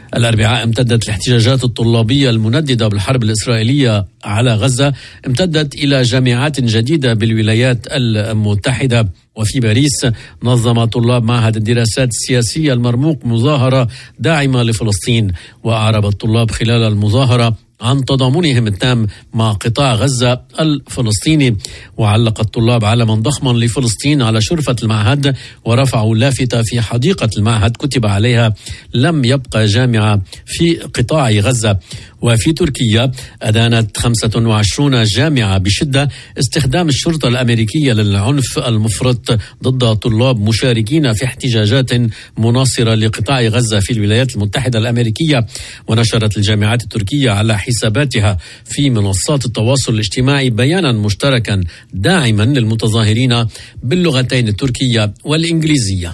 الأربعاء امتدت الاحتجاجات الطلابية المنددة بالحرب الإسرائيلية على غزة امتدت إلى جامعات جديدة بالولايات المتحدة. وفي باريس نظم طلاب معهد الدراسات السياسية المرموق مظاهرة داعمة لفلسطين، وأعرب الطلاب خلال المظاهرة عن تضامنهم التام مع قطاع غزة الفلسطيني. وعلق الطلاب علما ضخما لفلسطين على شرفة المعهد، ورفعوا لافتة في حديقة المعهد كتب عليها لم يبقى جامعة في قطاع غزة. وفي تركيا أدانت خمسة وعشرين جامعة بشدة استخدام الشرطة الأمريكية للعنف المفرط ضد طلاب مشاركين في احتجاجات مناصرة لقطاع غزة في الولايات المتحدة الأمريكية. ونشرت الجامعات التركية على حساباتها في منصات التواصل الاجتماعي بيانا مشتركا داعما للمتظاهرين باللغتين التركية والإنجليزية.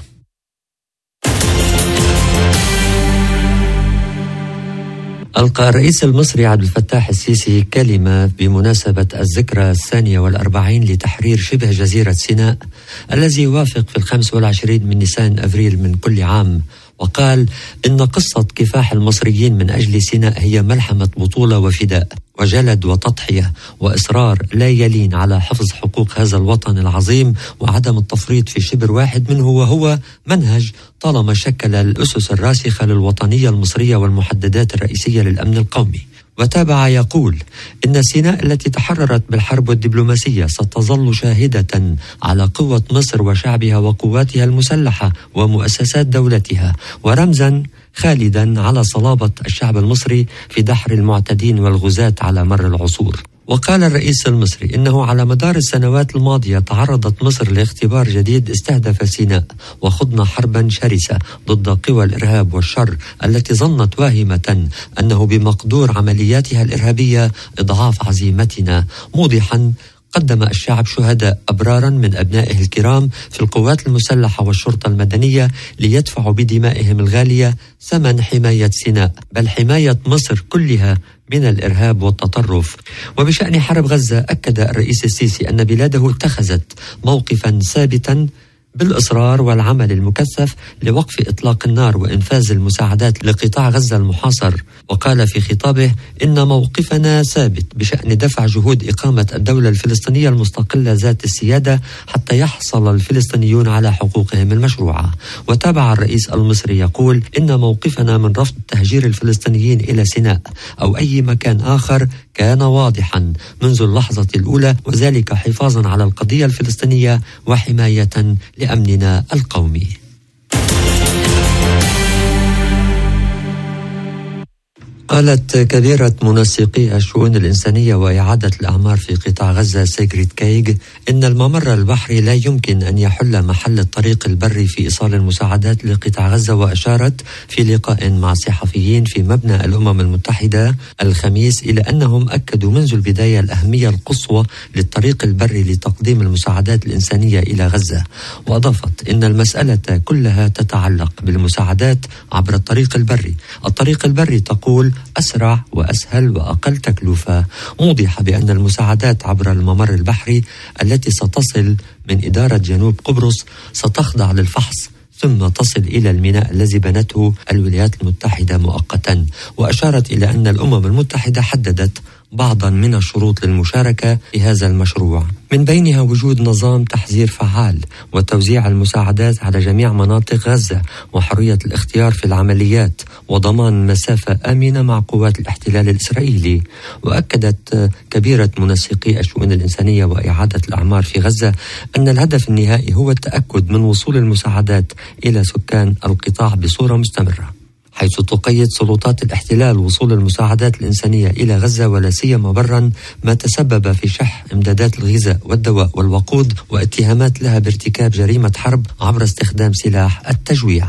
ألقى الرئيس المصري عبد الفتاح السيسي كلمة بمناسبة الذكرى الثانية والأربعين لتحرير شبه جزيرة سيناء الذي يوافق في الخامس والعشرين من نيسان أفريل من كل عام، وقال إن قصة كفاح المصريين من أجل سيناء هي ملحمة بطولة وفداء وجلد وتضحية وإصرار لا يلين على حفظ حقوق هذا الوطن العظيم وعدم التفريط في شبر واحد منه، وهو منهج طالما شكل الأسس الراسخة للوطنية المصرية والمحددات الرئيسية للأمن القومي. وتابع يقول إن سيناء التي تحررت بالحرب والدبلوماسية ستظل شاهدة على قوة مصر وشعبها وقواتها المسلحة ومؤسسات دولتها، ورمزا خالدا على صلابة الشعب المصري في دحر المعتدين والغزاة على مر العصور. وقال الرئيس المصري إنه على مدار السنوات الماضية تعرضت مصر لاختبار جديد استهدف سيناء، وخضنا حربا شرسة ضد قوى الإرهاب والشر التي ظنت واهمة أنه بمقدور عملياتها الإرهابية إضعاف عزيمتنا، موضحا قدم الشعب شهداء أبرارا من أبنائه الكرام في القوات المسلحة والشرطة المدنية ليدفعوا بدمائهم الغالية ثمن حماية سيناء، بل حماية مصر كلها من الإرهاب والتطرف. وبشأن حرب غزة أكد الرئيس السيسي أن بلاده اتخذت موقفا ثابتا بالإصرار والعمل المكثف لوقف إطلاق النار وإنفاذ المساعدات لقطاع غزة المحاصر. وقال في خطابه إن موقفنا ثابت بشأن دفع جهود إقامة الدولة الفلسطينية المستقلة ذات السيادة حتى يحصل الفلسطينيون على حقوقهم المشروعة. وتابع الرئيس المصري يقول إن موقفنا من رفض تهجير الفلسطينيين إلى سيناء أو أي مكان آخر كان واضحا منذ اللحظة الأولى، وذلك حفاظا على القضية الفلسطينية وحماية لأمننا القومي. قالت كبيرة منسقي الشؤون الإنسانية وإعادة الأعمار في قطاع غزة سيغريد كايغ إن الممر البحري لا يمكن أن يحل محل الطريق البري في إيصال المساعدات لقطاع غزة. وأشارت في لقاء مع صحفيين في مبنى الأمم المتحدة الخميس إلى أنهم أكدوا منذ البداية الأهمية القصوى للطريق البري لتقديم المساعدات الإنسانية إلى غزة. وأضافت إن المسألة كلها تتعلق بالمساعدات عبر الطريق البري. الطريق البري تقول أسرع وأسهل وأقل تكلفة، موضحة بأن المساعدات عبر الممر البحري التي ستصل من إدارة جنوب قبرص ستخضع للفحص ثم تصل إلى الميناء الذي بنته الولايات المتحدة مؤقتا. وأشارت إلى أن الأمم المتحدة حددت بعضا من الشروط للمشاركة في هذا المشروع، من بينها وجود نظام تحذير فعال وتوزيع المساعدات على جميع مناطق غزة وحرية الاختيار في العمليات وضمان مسافة آمنة مع قوات الاحتلال الإسرائيلي. وأكدت كبيرة منسقي الشؤون الإنسانية وإعادة الأعمار في غزة أن الهدف النهائي هو التأكد من وصول المساعدات إلى سكان القطاع بصورة مستمرة، حيث تقيد سلطات الاحتلال وصول المساعدات الإنسانية إلى غزة ولا سيما برا، ما تسبب في شح إمدادات الغذاء والدواء والوقود واتهامات لها بارتكاب جريمة حرب عبر استخدام سلاح التجويع.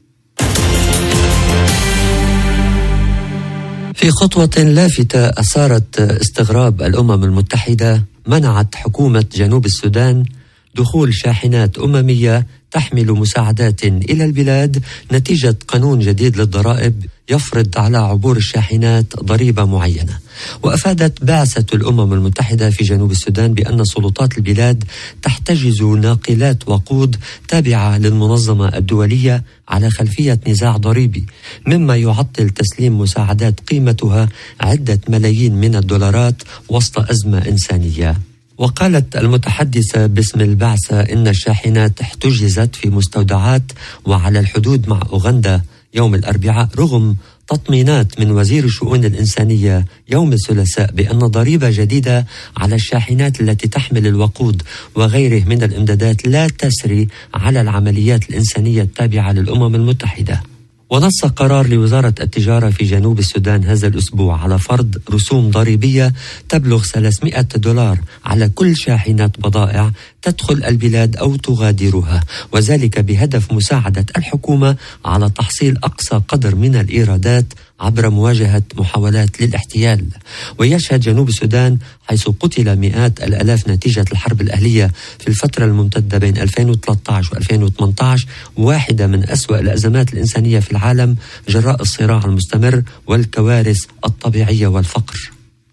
في خطوة لافتة أثارت استغراب الأمم المتحدة، منعت حكومة جنوب السودان دخول شاحنات أممية تحمل مساعدات إلى البلاد نتيجة قانون جديد للضرائب يفرض على عبور الشاحنات ضريبة معينة. وأفادت بعثة الأمم المتحدة في جنوب السودان بأن سلطات البلاد تحتجز ناقلات وقود تابعة للمنظمة الدولية على خلفية نزاع ضريبي، مما يعطل تسليم مساعدات قيمتها عدة ملايين من الدولارات وسط أزمة إنسانية. وقالت المتحدثة باسم البعثة إن الشاحنات احتجزت في مستودعات وعلى الحدود مع أوغندا يوم الأربعاء، رغم تطمينات من وزير الشؤون الإنسانية يوم الثلاثاء بأن ضريبة جديدة على الشاحنات التي تحمل الوقود وغيره من الإمدادات لا تسري على العمليات الإنسانية التابعة للأمم المتحدة. ونص قرار لوزارة التجارة في جنوب السودان هذا الأسبوع على فرض رسوم ضريبية تبلغ ثلاثمائة دولار على كل شاحنة بضائع تدخل البلاد أو تغادرها، وذلك بهدف مساعدة الحكومة على تحصيل أقصى قدر من الإيرادات عبر مواجهة محاولات للاحتيال. ويشهد جنوب السودان حيث قتل مئات الألاف نتيجة الحرب الأهلية في الفترة الممتدة بين ألفين وثلاثة عشر وألفين وثمانية عشر واحدة من أسوأ الأزمات الإنسانية في العالم جراء الصراع المستمر والكوارث الطبيعية والفقر.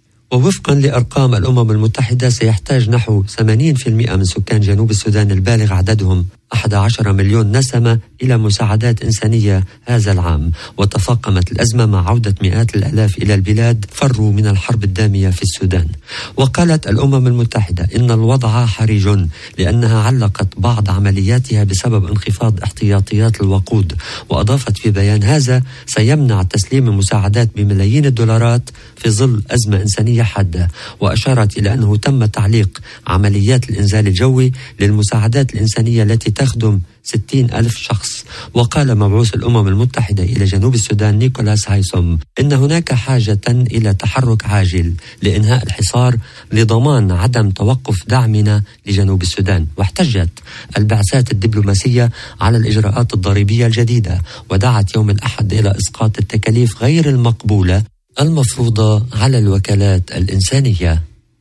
ووفقا لأرقام الأمم المتحدة سيحتاج نحو ثمانين بالمئة من سكان جنوب السودان البالغ عددهم أحد عشر مليون نسمة إلى مساعدات إنسانية هذا العام. وتفاقمت الأزمة مع عودة مئات الآلاف إلى البلاد فروا من الحرب الدامية في السودان. وقالت الأمم المتحدة إن الوضع حرج لأنها علقت بعض عملياتها بسبب انخفاض احتياطيات الوقود. وأضافت في بيان هذا سيمنع تسليم المساعدات بملايين الدولارات في ظل أزمة إنسانية حادة. وأشارت إلى أنه تم تعليق عمليات الإنزال الجوي للمساعدات الإنسانية التي تخدم ستين ألف شخص. وقال مبعوث الأمم المتحدة إلى جنوب السودان نيكولاس هايسوم إن هناك حاجة إلى تحرك عاجل لإنهاء الحصار لضمان عدم توقف دعمنا لجنوب السودان. واحتجت البعثات الدبلوماسية على الإجراءات الضريبية الجديدة، ودعت يوم الأحد إلى إسقاط التكاليف غير المقبولة المفروضة على الوكالات الإنسانية.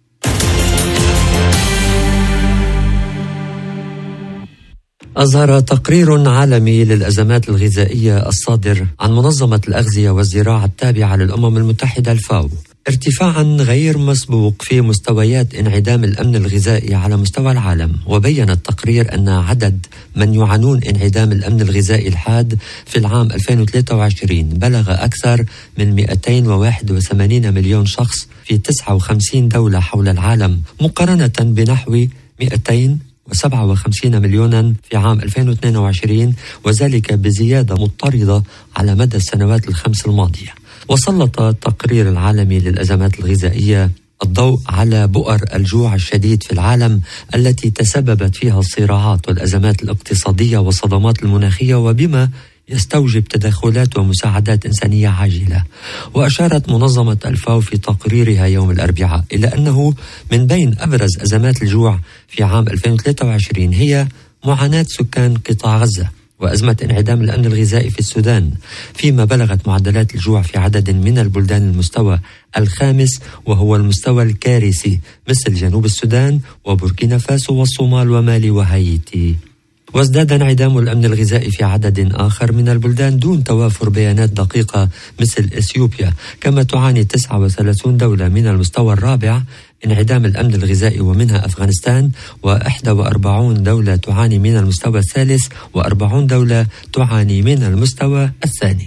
أظهر تقرير عالمي للأزمات الغذائية الصادر عن منظمة الأغذية والزراعة التابعة للأمم المتحدة الفاو ارتفاعا غير مسبوق في مستويات انعدام الأمن الغذائي على مستوى العالم. وبين التقرير أن عدد من يعانون انعدام الأمن الغذائي الحاد في العام ألفين وثلاثة وعشرين بلغ أكثر من مئتين وواحد وثمانين مليون شخص في تسعة وخمسين دولة حول العالم، مقارنة بنحو مئتين وسبعة وخمسين مليونا في عام ألفين واثنين وعشرين، وذلك بزيادة مضطردة على مدى السنوات الخمس الماضية. وسلط التقرير العالمي للأزمات الغذائية الضوء على بؤر الجوع الشديد في العالم التي تسببت فيها الصراعات والأزمات الاقتصادية والصدمات المناخية، وبما يستوجب تدخلات ومساعدات إنسانية عاجلة. وأشارت منظمة الفاو في تقريرها يوم الأربعاء إلى أنه من بين أبرز أزمات الجوع في عام ألفين وثلاثة وعشرين هي معاناة سكان قطاع غزة وأزمة انعدام الأمن الغذائي في السودان، فيما بلغت معدلات الجوع في عدد من البلدان المستوى الخامس وهو المستوى الكارثي مثل جنوب السودان وبوركينا فاسو والصومال ومالي وهايتي. وازداد انعدام الأمن الغذائي في عدد آخر من البلدان دون توافر بيانات دقيقة مثل إثيوبيا، كما تعاني تسعة وثلاثين دولة من المستوى الرابع انعدام الأمن الغذائي ومنها أفغانستان، وإحدى وأربعين دولة تعاني من المستوى الثالث وأربعين دولة تعاني من المستوى الثاني.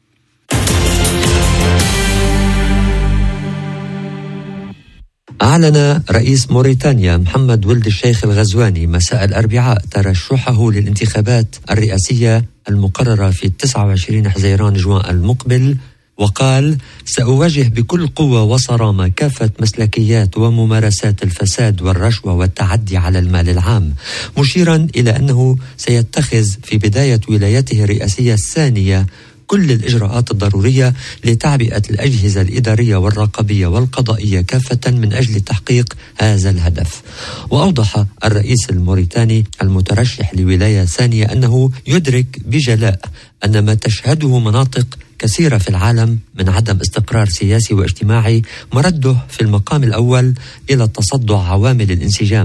أعلن رئيس موريتانيا محمد ولد الشيخ الغزواني مساء الأربعاء ترشحه للانتخابات الرئاسية المقررة في تسعة وعشرين حزيران جوان المقبل، وقال: سأواجه بكل قوة وصرامة كافة مسلكيات وممارسات الفساد والرشوة والتعدي على المال العام، مشيرا إلى أنه سيتخذ في بداية ولايته الرئاسية الثانية كل الإجراءات الضرورية لتعبئة الأجهزة الإدارية والرقابية والقضائية كافة من أجل تحقيق هذا الهدف. وأوضح الرئيس الموريتاني المترشح لولاية ثانية أنه يدرك بجلاء أن ما تشهده مناطق كثيرة في العالم من عدم استقرار سياسي واجتماعي مرده في المقام الأول إلى تصدع عوامل الانسجام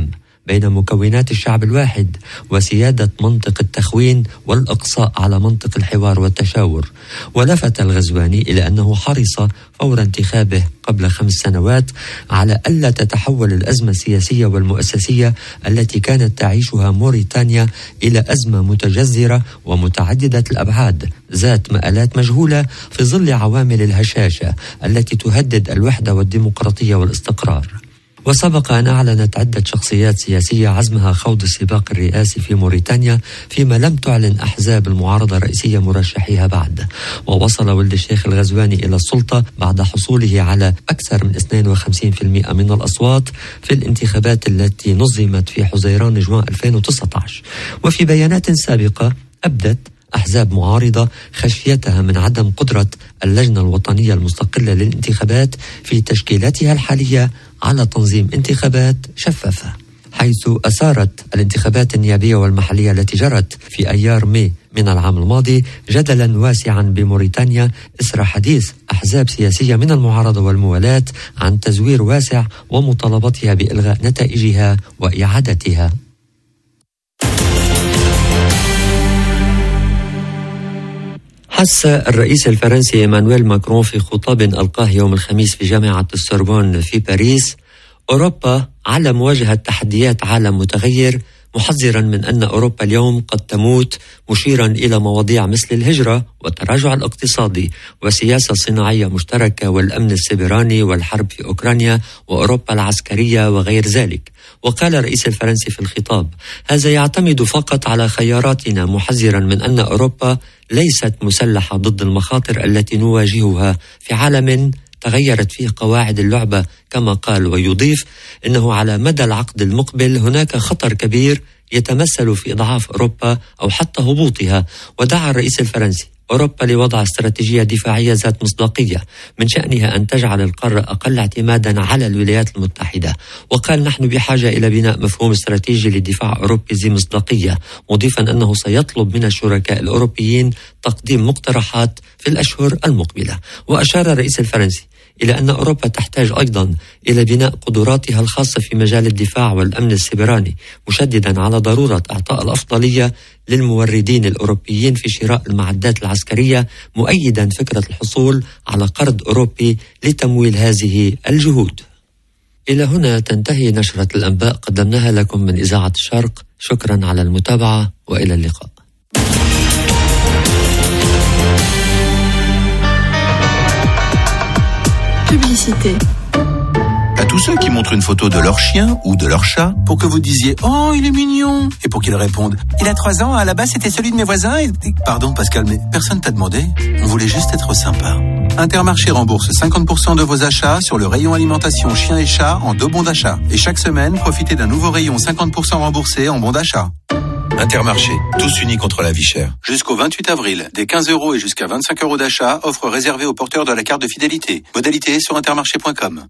بين مكونات الشعب الواحد وسيادة منطق التخوين والإقصاء على منطق الحوار والتشاور. ولفت الغزواني إلى أنه حرص فور انتخابه قبل خمس سنوات على ألا تتحول الأزمة السياسية والمؤسسية التي كانت تعيشها موريتانيا إلى أزمة متجذرة ومتعددة الأبعاد ذات مآلات مجهولة في ظل عوامل الهشاشة التي تهدد الوحدة والديمقراطية والاستقرار. وسبق أن أعلنت عدة شخصيات سياسية عزمها خوض السباق الرئاسي في موريتانيا فيما لم تعلن أحزاب المعارضة الرئيسية مرشحيها بعد. ووصل ولد الشيخ الغزواني إلى السلطة بعد حصوله على أكثر من اثنين وخمسين بالمئة من الأصوات في الانتخابات التي نظمت في حزيران جوان ألفين وتسعة عشر. وفي بيانات سابقة أبدت أحزاب معارضة خشيتها من عدم قدرة اللجنة الوطنية المستقلة للانتخابات في تشكيلاتها الحالية على تنظيم انتخابات شفافة، حيث أثارت الانتخابات النيابية والمحلية التي جرت في أيار ماي من العام الماضي جدلا واسعا بموريتانيا إثر حديث أحزاب سياسية من المعارضة والموالاة عن تزوير واسع ومطالبتها بإلغاء نتائجها وإعادتها. حث الرئيس الفرنسي إيمانويل ماكرون في خطاب ألقاه يوم الخميس في جامعة السوربون في باريس أوروبا على مواجهة تحديات عالم متغير، محذرا من أن أوروبا اليوم قد تموت، مشيرا إلى مواضيع مثل الهجرة والتراجع الاقتصادي وسياسة صناعية مشتركة والأمن السيبراني والحرب في أوكرانيا وأوروبا العسكرية وغير ذلك. وقال الرئيس الفرنسي في الخطاب: هذا يعتمد فقط على خياراتنا، محذرا من أن أوروبا ليست مسلحة ضد المخاطر التي نواجهها في عالم تغيرت فيه قواعد اللعبة كما قال. ويضيف إنه على مدى العقد المقبل هناك خطر كبير يتمثل في إضعاف أوروبا أو حتى هبوطها. ودعا الرئيس الفرنسي أوروبا لوضع استراتيجية دفاعية ذات مصداقية من شأنها أن تجعل القارة أقل اعتمادا على الولايات المتحدة. وقال: نحن بحاجة إلى بناء مفهوم استراتيجي للدفاع أوروبي ذي مصداقية، مضيفا أنه سيطلب من الشركاء الأوروبيين تقديم مقترحات في الأشهر المقبلة. وأشار الرئيس الفرنسي إلى أن أوروبا تحتاج أيضا إلى بناء قدراتها الخاصة في مجال الدفاع والأمن السيبراني، مشددا على ضرورة إعطاء الأفضلية للموردين الأوروبيين في شراء المعدات العسكرية، مؤيدا فكرة الحصول على قرض أوروبي لتمويل هذه الجهود. إلى هنا تنتهي نشرة الأنباء قدمناها لكم من إذاعة الشرق. شكرا على المتابعة وإلى اللقاء. Publicité. À tous ceux qui montrent une photo de leur chien ou de leur chat pour que vous disiez « Oh, il est mignon !» et pour qu'ils répondent « Il a trois ans, à la base c'était celui de mes voisins et... » Pardon Pascal, mais personne t'a demandé. On voulait juste être sympa. Intermarché rembourse cinquante pour cent de vos achats sur le rayon alimentation chien et chat en deux bons d'achat. Et chaque semaine, profitez d'un nouveau rayon cinquante pour cent remboursé en bons d'achat. Intermarché, tous unis contre la vie chère. Jusqu'au vingt-huit avril, des quinze euros et jusqu'à vingt-cinq euros d'achat, offre réservée aux porteurs de la carte de fidélité. Modalité sur intermarché point com.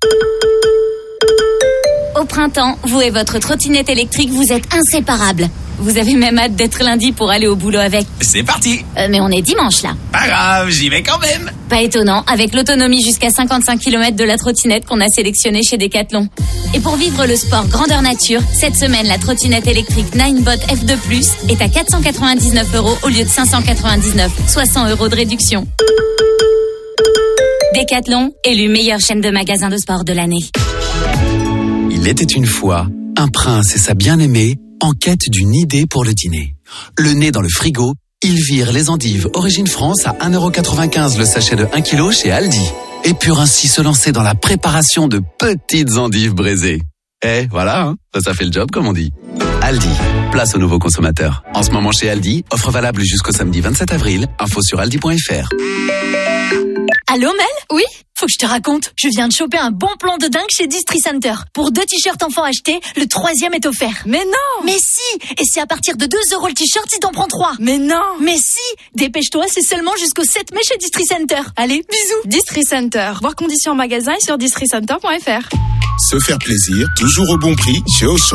Au printemps, vous et votre trottinette électrique, vous êtes inséparables. Vous avez même hâte d'être lundi pour aller au boulot avec. C'est parti. Euh, mais on est dimanche là. Pas grave, j'y vais quand même. Pas étonnant, avec l'autonomie jusqu'à cinquante-cinq kilomètres de la trottinette qu'on a sélectionnée chez Decathlon. Et pour vivre le sport grandeur nature, cette semaine, la trottinette électrique Ninebot F deux plus est à quatre cent quatre-vingt-dix-neuf euros au lieu de cinq cent quatre-vingt-dix-neuf, soit cent euros de réduction. Decathlon, élu meilleure chaîne de magasins de sport de l'année. Il était une fois un prince et sa bien-aimée en quête d'une idée pour le dîner. Le nez dans le frigo, ils virent les endives Origine France à un euro quatre-vingt-quinze le sachet de un kilo chez Aldi. Et purent ainsi se lancer dans la préparation de petites endives braisées. Eh, voilà, hein, ça fait le job comme on dit. Aldi, place aux nouveaux consommateurs. En ce moment chez Aldi, offre valable jusqu'au samedi vingt-sept avril. Info sur aldi point f r. Allô Mel ? Oui ? Faut que je te raconte. Je viens de choper un bon plan de dingue chez Distri Center. Pour deux t-shirts enfants achetés, le troisième est offert. Mais non ! Mais si ! Et c'est à partir de deux euros le t-shirt si t'en prends trois. Mais non ! Mais si ! Dépêche-toi, c'est seulement jusqu'au sept mai chez Distri Center. Allez, bisous. Distri Center. Voir conditions en magasin et sur distri center point f r. Se faire plaisir, toujours au bon prix chez Auchan.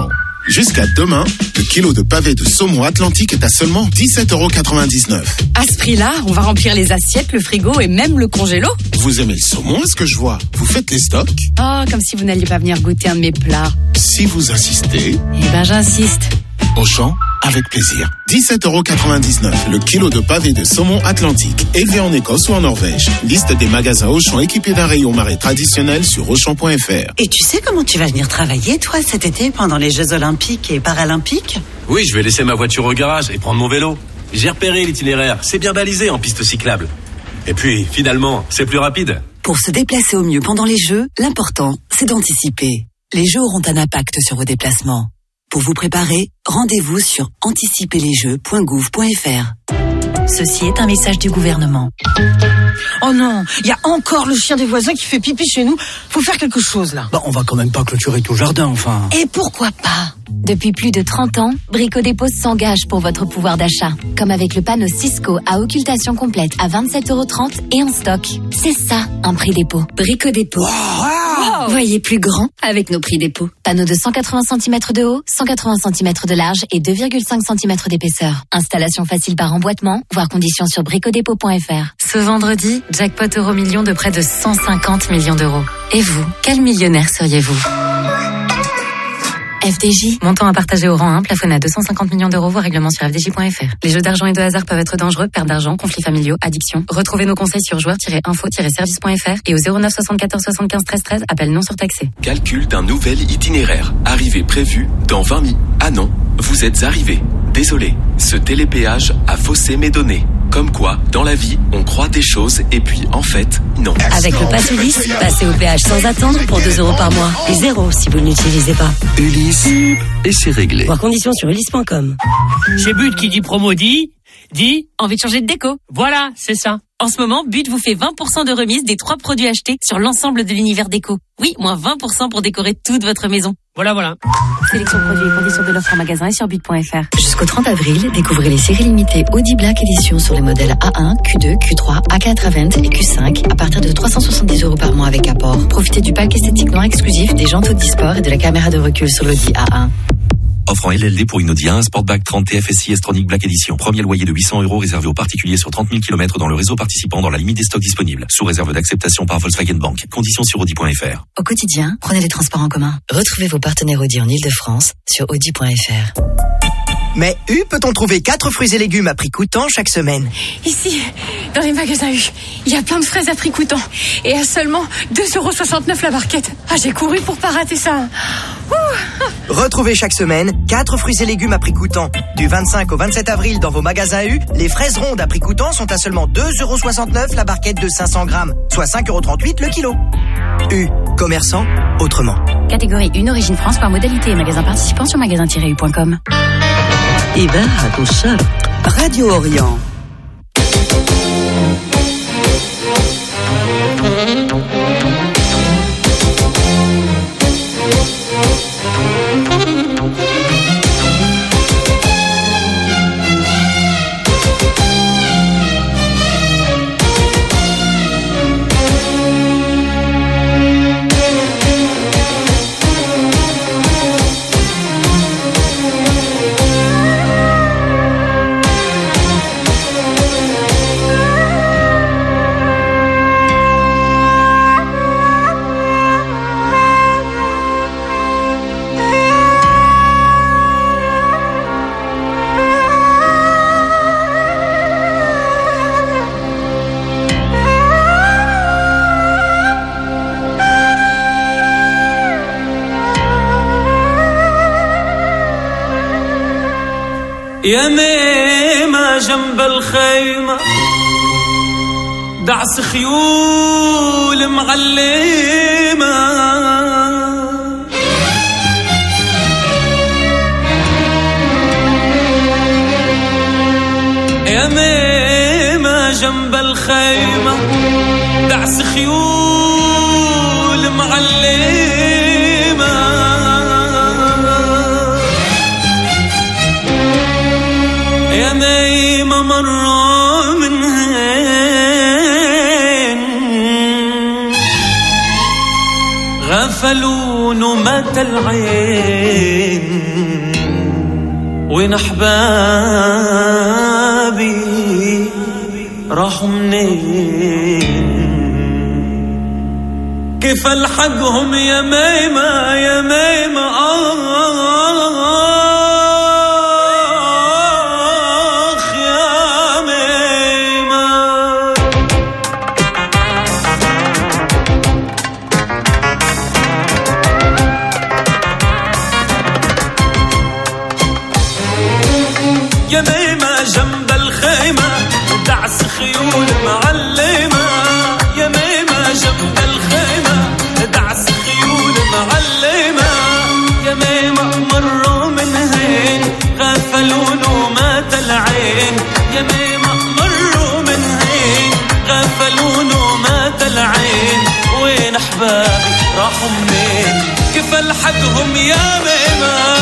Jusqu'à demain, le kilo de pavé de saumon Atlantique est à seulement dix-sept euros quatre-vingt-dix-neuf. À ce prix-là, on va remplir les assiettes, le frigo et même le congélo. Vous aimez le saumon, est-ce que je vois? Vous faites les stocks? Oh, comme si vous n'alliez pas venir goûter un de mes plats. Si vous insistez... Eh ben, j'insiste. Auchan, avec plaisir. dix-sept euros quatre-vingt-dix-neuf, le kilo de pavé de saumon Atlantique, élevé en Écosse ou en Norvège. Liste des magasins Auchan équipés d'un rayon marais traditionnel sur auchan point f r. Et tu sais comment tu vas venir travailler, toi, cet été, pendant les Jeux Olympiques et Paralympiques? Oui, je vais laisser ma voiture au garage et prendre mon vélo. J'ai repéré l'itinéraire, c'est bien balisé en piste cyclable. Et puis, finalement, c'est plus rapide. Pour se déplacer au mieux pendant les Jeux, l'important, c'est d'anticiper. Les Jeux auront un impact sur vos déplacements. Pour vous préparer, rendez-vous sur anticiper les jeux point gouv point f r. Ceci est un message du gouvernement. Oh non, il y a encore le chien des voisins qui fait pipi chez nous. Faut faire quelque chose là. Bah, on va quand même pas clôturer tout le jardin, enfin. Et pourquoi pas? Depuis plus de trente ans, Brico Dépôt s'engage pour votre pouvoir d'achat. Comme avec le panneau Cisco à occultation complète à vingt-sept euros trente et en stock. C'est ça, un prix dépôt. Brico Dépôt. Wow. Voyez plus grand avec nos prix dépôt. Panneau de cent quatre-vingts centimètres de haut, cent quatre-vingts centimètres de large et deux virgule cinq centimètres d'épaisseur. Installation facile par emboîtement, voire conditions sur brico dépôt point f r. Ce vendredi, jackpot euro million de près de cent cinquante millions d'euros. Et vous, quel millionnaire seriez-vous? F D J, montant à partager au rang un, plafonné à deux cent cinquante millions d'euros, voire règlement sur f d j point f r. Les jeux d'argent et de hasard peuvent être dangereux, perte d'argent, conflits familiaux, addiction. Retrouvez nos conseils sur joueurs tiret info tiret service point f r et au zéro neuf soixante-quatorze soixante-quinze treize treize, appel non surtaxé. Calcul d'un nouvel itinéraire. Arrivée prévue dans vingt minutes. Ah non, vous êtes arrivé. Désolé, ce télépéage a faussé mes données. Comme quoi, dans la vie, on croit des choses et puis, en fait, non. Avec le Pass Ulysse, passez au péage sans attendre pour deux euros par mois. Et zéro si vous ne l'utilisez pas. Ulysse, et c'est réglé. Voir conditions sur ulysse point com. Chez But qui dit promo dit, dit envie de changer de déco. Voilà, c'est ça. En ce moment, But vous fait vingt pour cent de remise des trois produits achetés sur l'ensemble de l'univers déco. Oui, moins vingt pour cent pour décorer toute votre maison. Voilà, voilà. Sélection produits et conditions de l'offre en magasin et sur but point f r. Jusqu'au trente avril, découvrez les séries limitées Audi Black Edition sur les modèles A un, Q deux, Q trois, A quatre vingt et Q cinq à partir de trois cent soixante-dix euros par mois avec apport. Profitez du pack esthétique noir exclusif, des jantes Audi Sport et de la caméra de recul sur l'Audi A un. Offre en L L D pour une Audi A un Sportback trente T F S I S-Tronic Black Edition. Premier loyer de huit cents euros réservé aux particuliers sur trente mille kilomètres dans le réseau participant dans la limite des stocks disponibles. Sous réserve d'acceptation par Volkswagen Bank. Conditions sur audi point f r. Au quotidien, prenez les transports en commun. Retrouvez vos partenaires Audi en Ile-de-France sur audi point f r. Mais U, peut-on trouver quatre fruits et légumes à prix coûtant chaque semaine? Ici, dans les magasins U, il y a plein de fraises à prix coûtant. Et à seulement deux euros soixante-neuf la barquette. Ah, j'ai couru pour pas rater ça. Ouh. Retrouvez chaque semaine quatre fruits et légumes à prix coûtant. Du vingt-cinq au vingt-sept avril dans vos magasins U, les fraises rondes à prix coûtant sont à seulement deux euros soixante-neuf la barquette de cinq cents grammes, soit cinq euros trente-huit le kilo. U, commerçant autrement. Catégorie un Origine France par modalité et magasin participant sur magasin tiret u point com. إذاعة الشرق راديو أوريون. يا ميمة جنب الخيمة دعس خيول معلمة يا ميمة جنب الخيمة دعس خيول معلمة يا ميمة مرة من هين غفل غفلون ومات العين وين أحبابي راحوا منين كيف الحقهم يا ميمة يا ميمة آخ يا ميمة يا ميمة جنب الخيمة دعس خيول معلمة يا ميمة جنب الخيمة دعس خيول معلمة يا ميمة مروا من هين غفلون ومات العين يا ميمة مروا من هين غفلون ومات العين وين أحبابي راحوا منين كيف الحقهم يا ميمة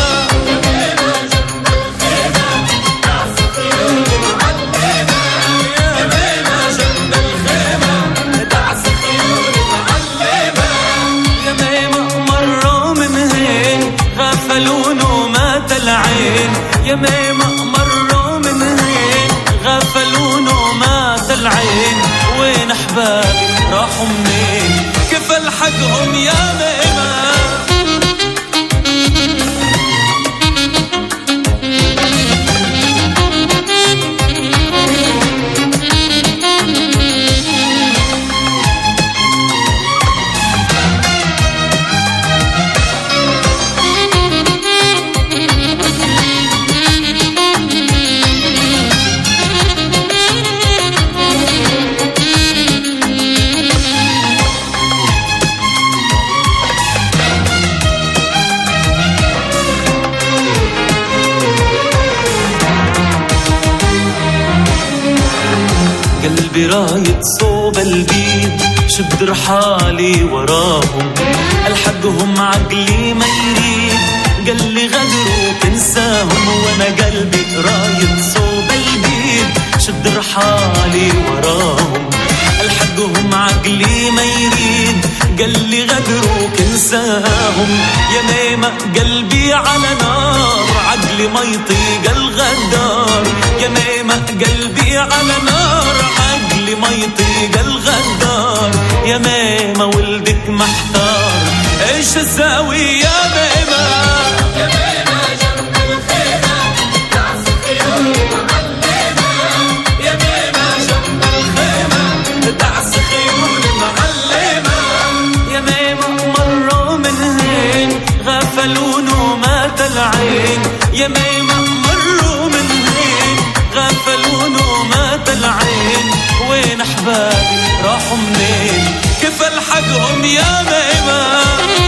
غفلون ومات العين يا ميمة مروا من هين غفلون ومات العين وين أحبابي راحوا منين كيف الحقهم يا ميمة قلبي رايد صوب البيد شد رحالي وراهم الحقهم عقلي ما يريد قال لي غدروا تنساهم وانا قلبي رايد صوب البيد شد رحالي وراهم الحقهم عقلي ما يريد قال لي غدروا تنساهم يا ميمة قلبي على نار عقلي ما يطيق الغدار يا ميمة قلبي على نار عقلي ما يطيق الغدار يا ميمة ولدك محتار ايش اساوي يا ميمة يا ميمة جنب الخيمة دعس خيول معلمة يا ميمة جنب الخيمة دعس خيول معلمة يا ميمة مروا من هين غفلون ومات العين يا ميمة مروا من هين غفلون ومات العين وين أحبابي راحوا منين كيف الحقهم يا ميمة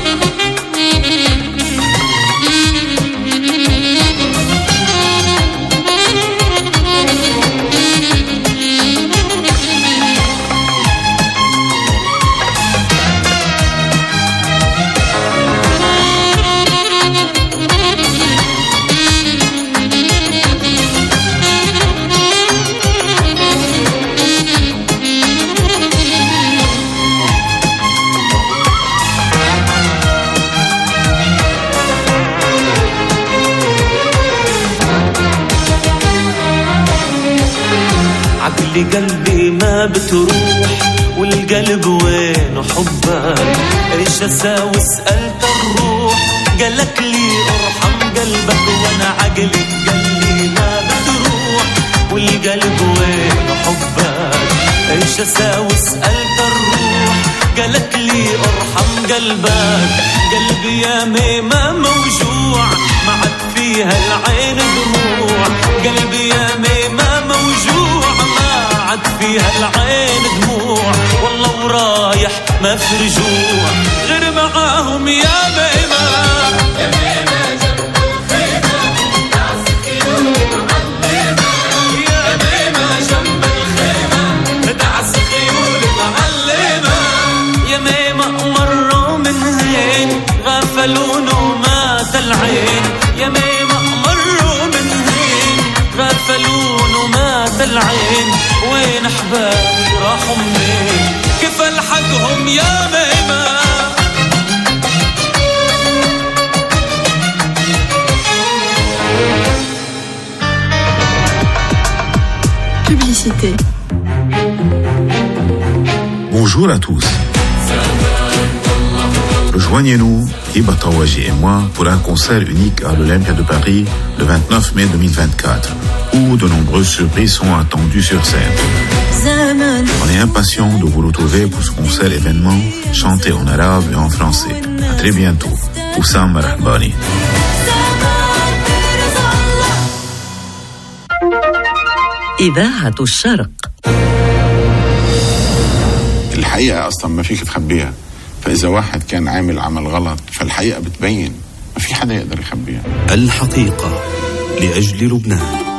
عقلي قلبي ما بتروح والقلب وين حبك ايش اساوي سألت الروح قالك لي ارحم قلبك وانا عقلي قلبي ما بتروح والقلب وين حبك ايش اساوي سألت الروح قالك لي ارحم قلبك قلبي يا ميمة موجوع ما عاد فيها العين دموع قلبي يا ميمة موجوع ما عاد فيها العين دموع والله ورايح ما في رجوع غير معاهم يا ميمة يا ميمة جنب الخيمة دعس خيول معلمة يا ميمة جنب الخيمة دعس خيول معلمة يا ميمة مروا من هين غفلون ومات العين يا ميمة مروا من هين غفلون ومات العين وين أحبابي راحوا منين كيف الحقهم يا ميمة Publicité. Bonjour à tous. Rejoignez-nous, Hiba Tawaji et moi, pour un concert unique à l'Olympia de Paris le vingt-neuf mai deux mille vingt-quatre, où de nombreuses surprises sont attendues sur scène. On est impatients de vous retrouver pour ce concert événement chanté en arabe et en français. À très bientôt. Oussam Rahbani. إذاعة الشرق. الحقيقة أصلا ما فيك تخبيها، فإذا واحد كان عامل عمل غلط فالحقيقة بتبين، ما في حدا يقدر يخبيها. الحقيقة لأجل لبنان.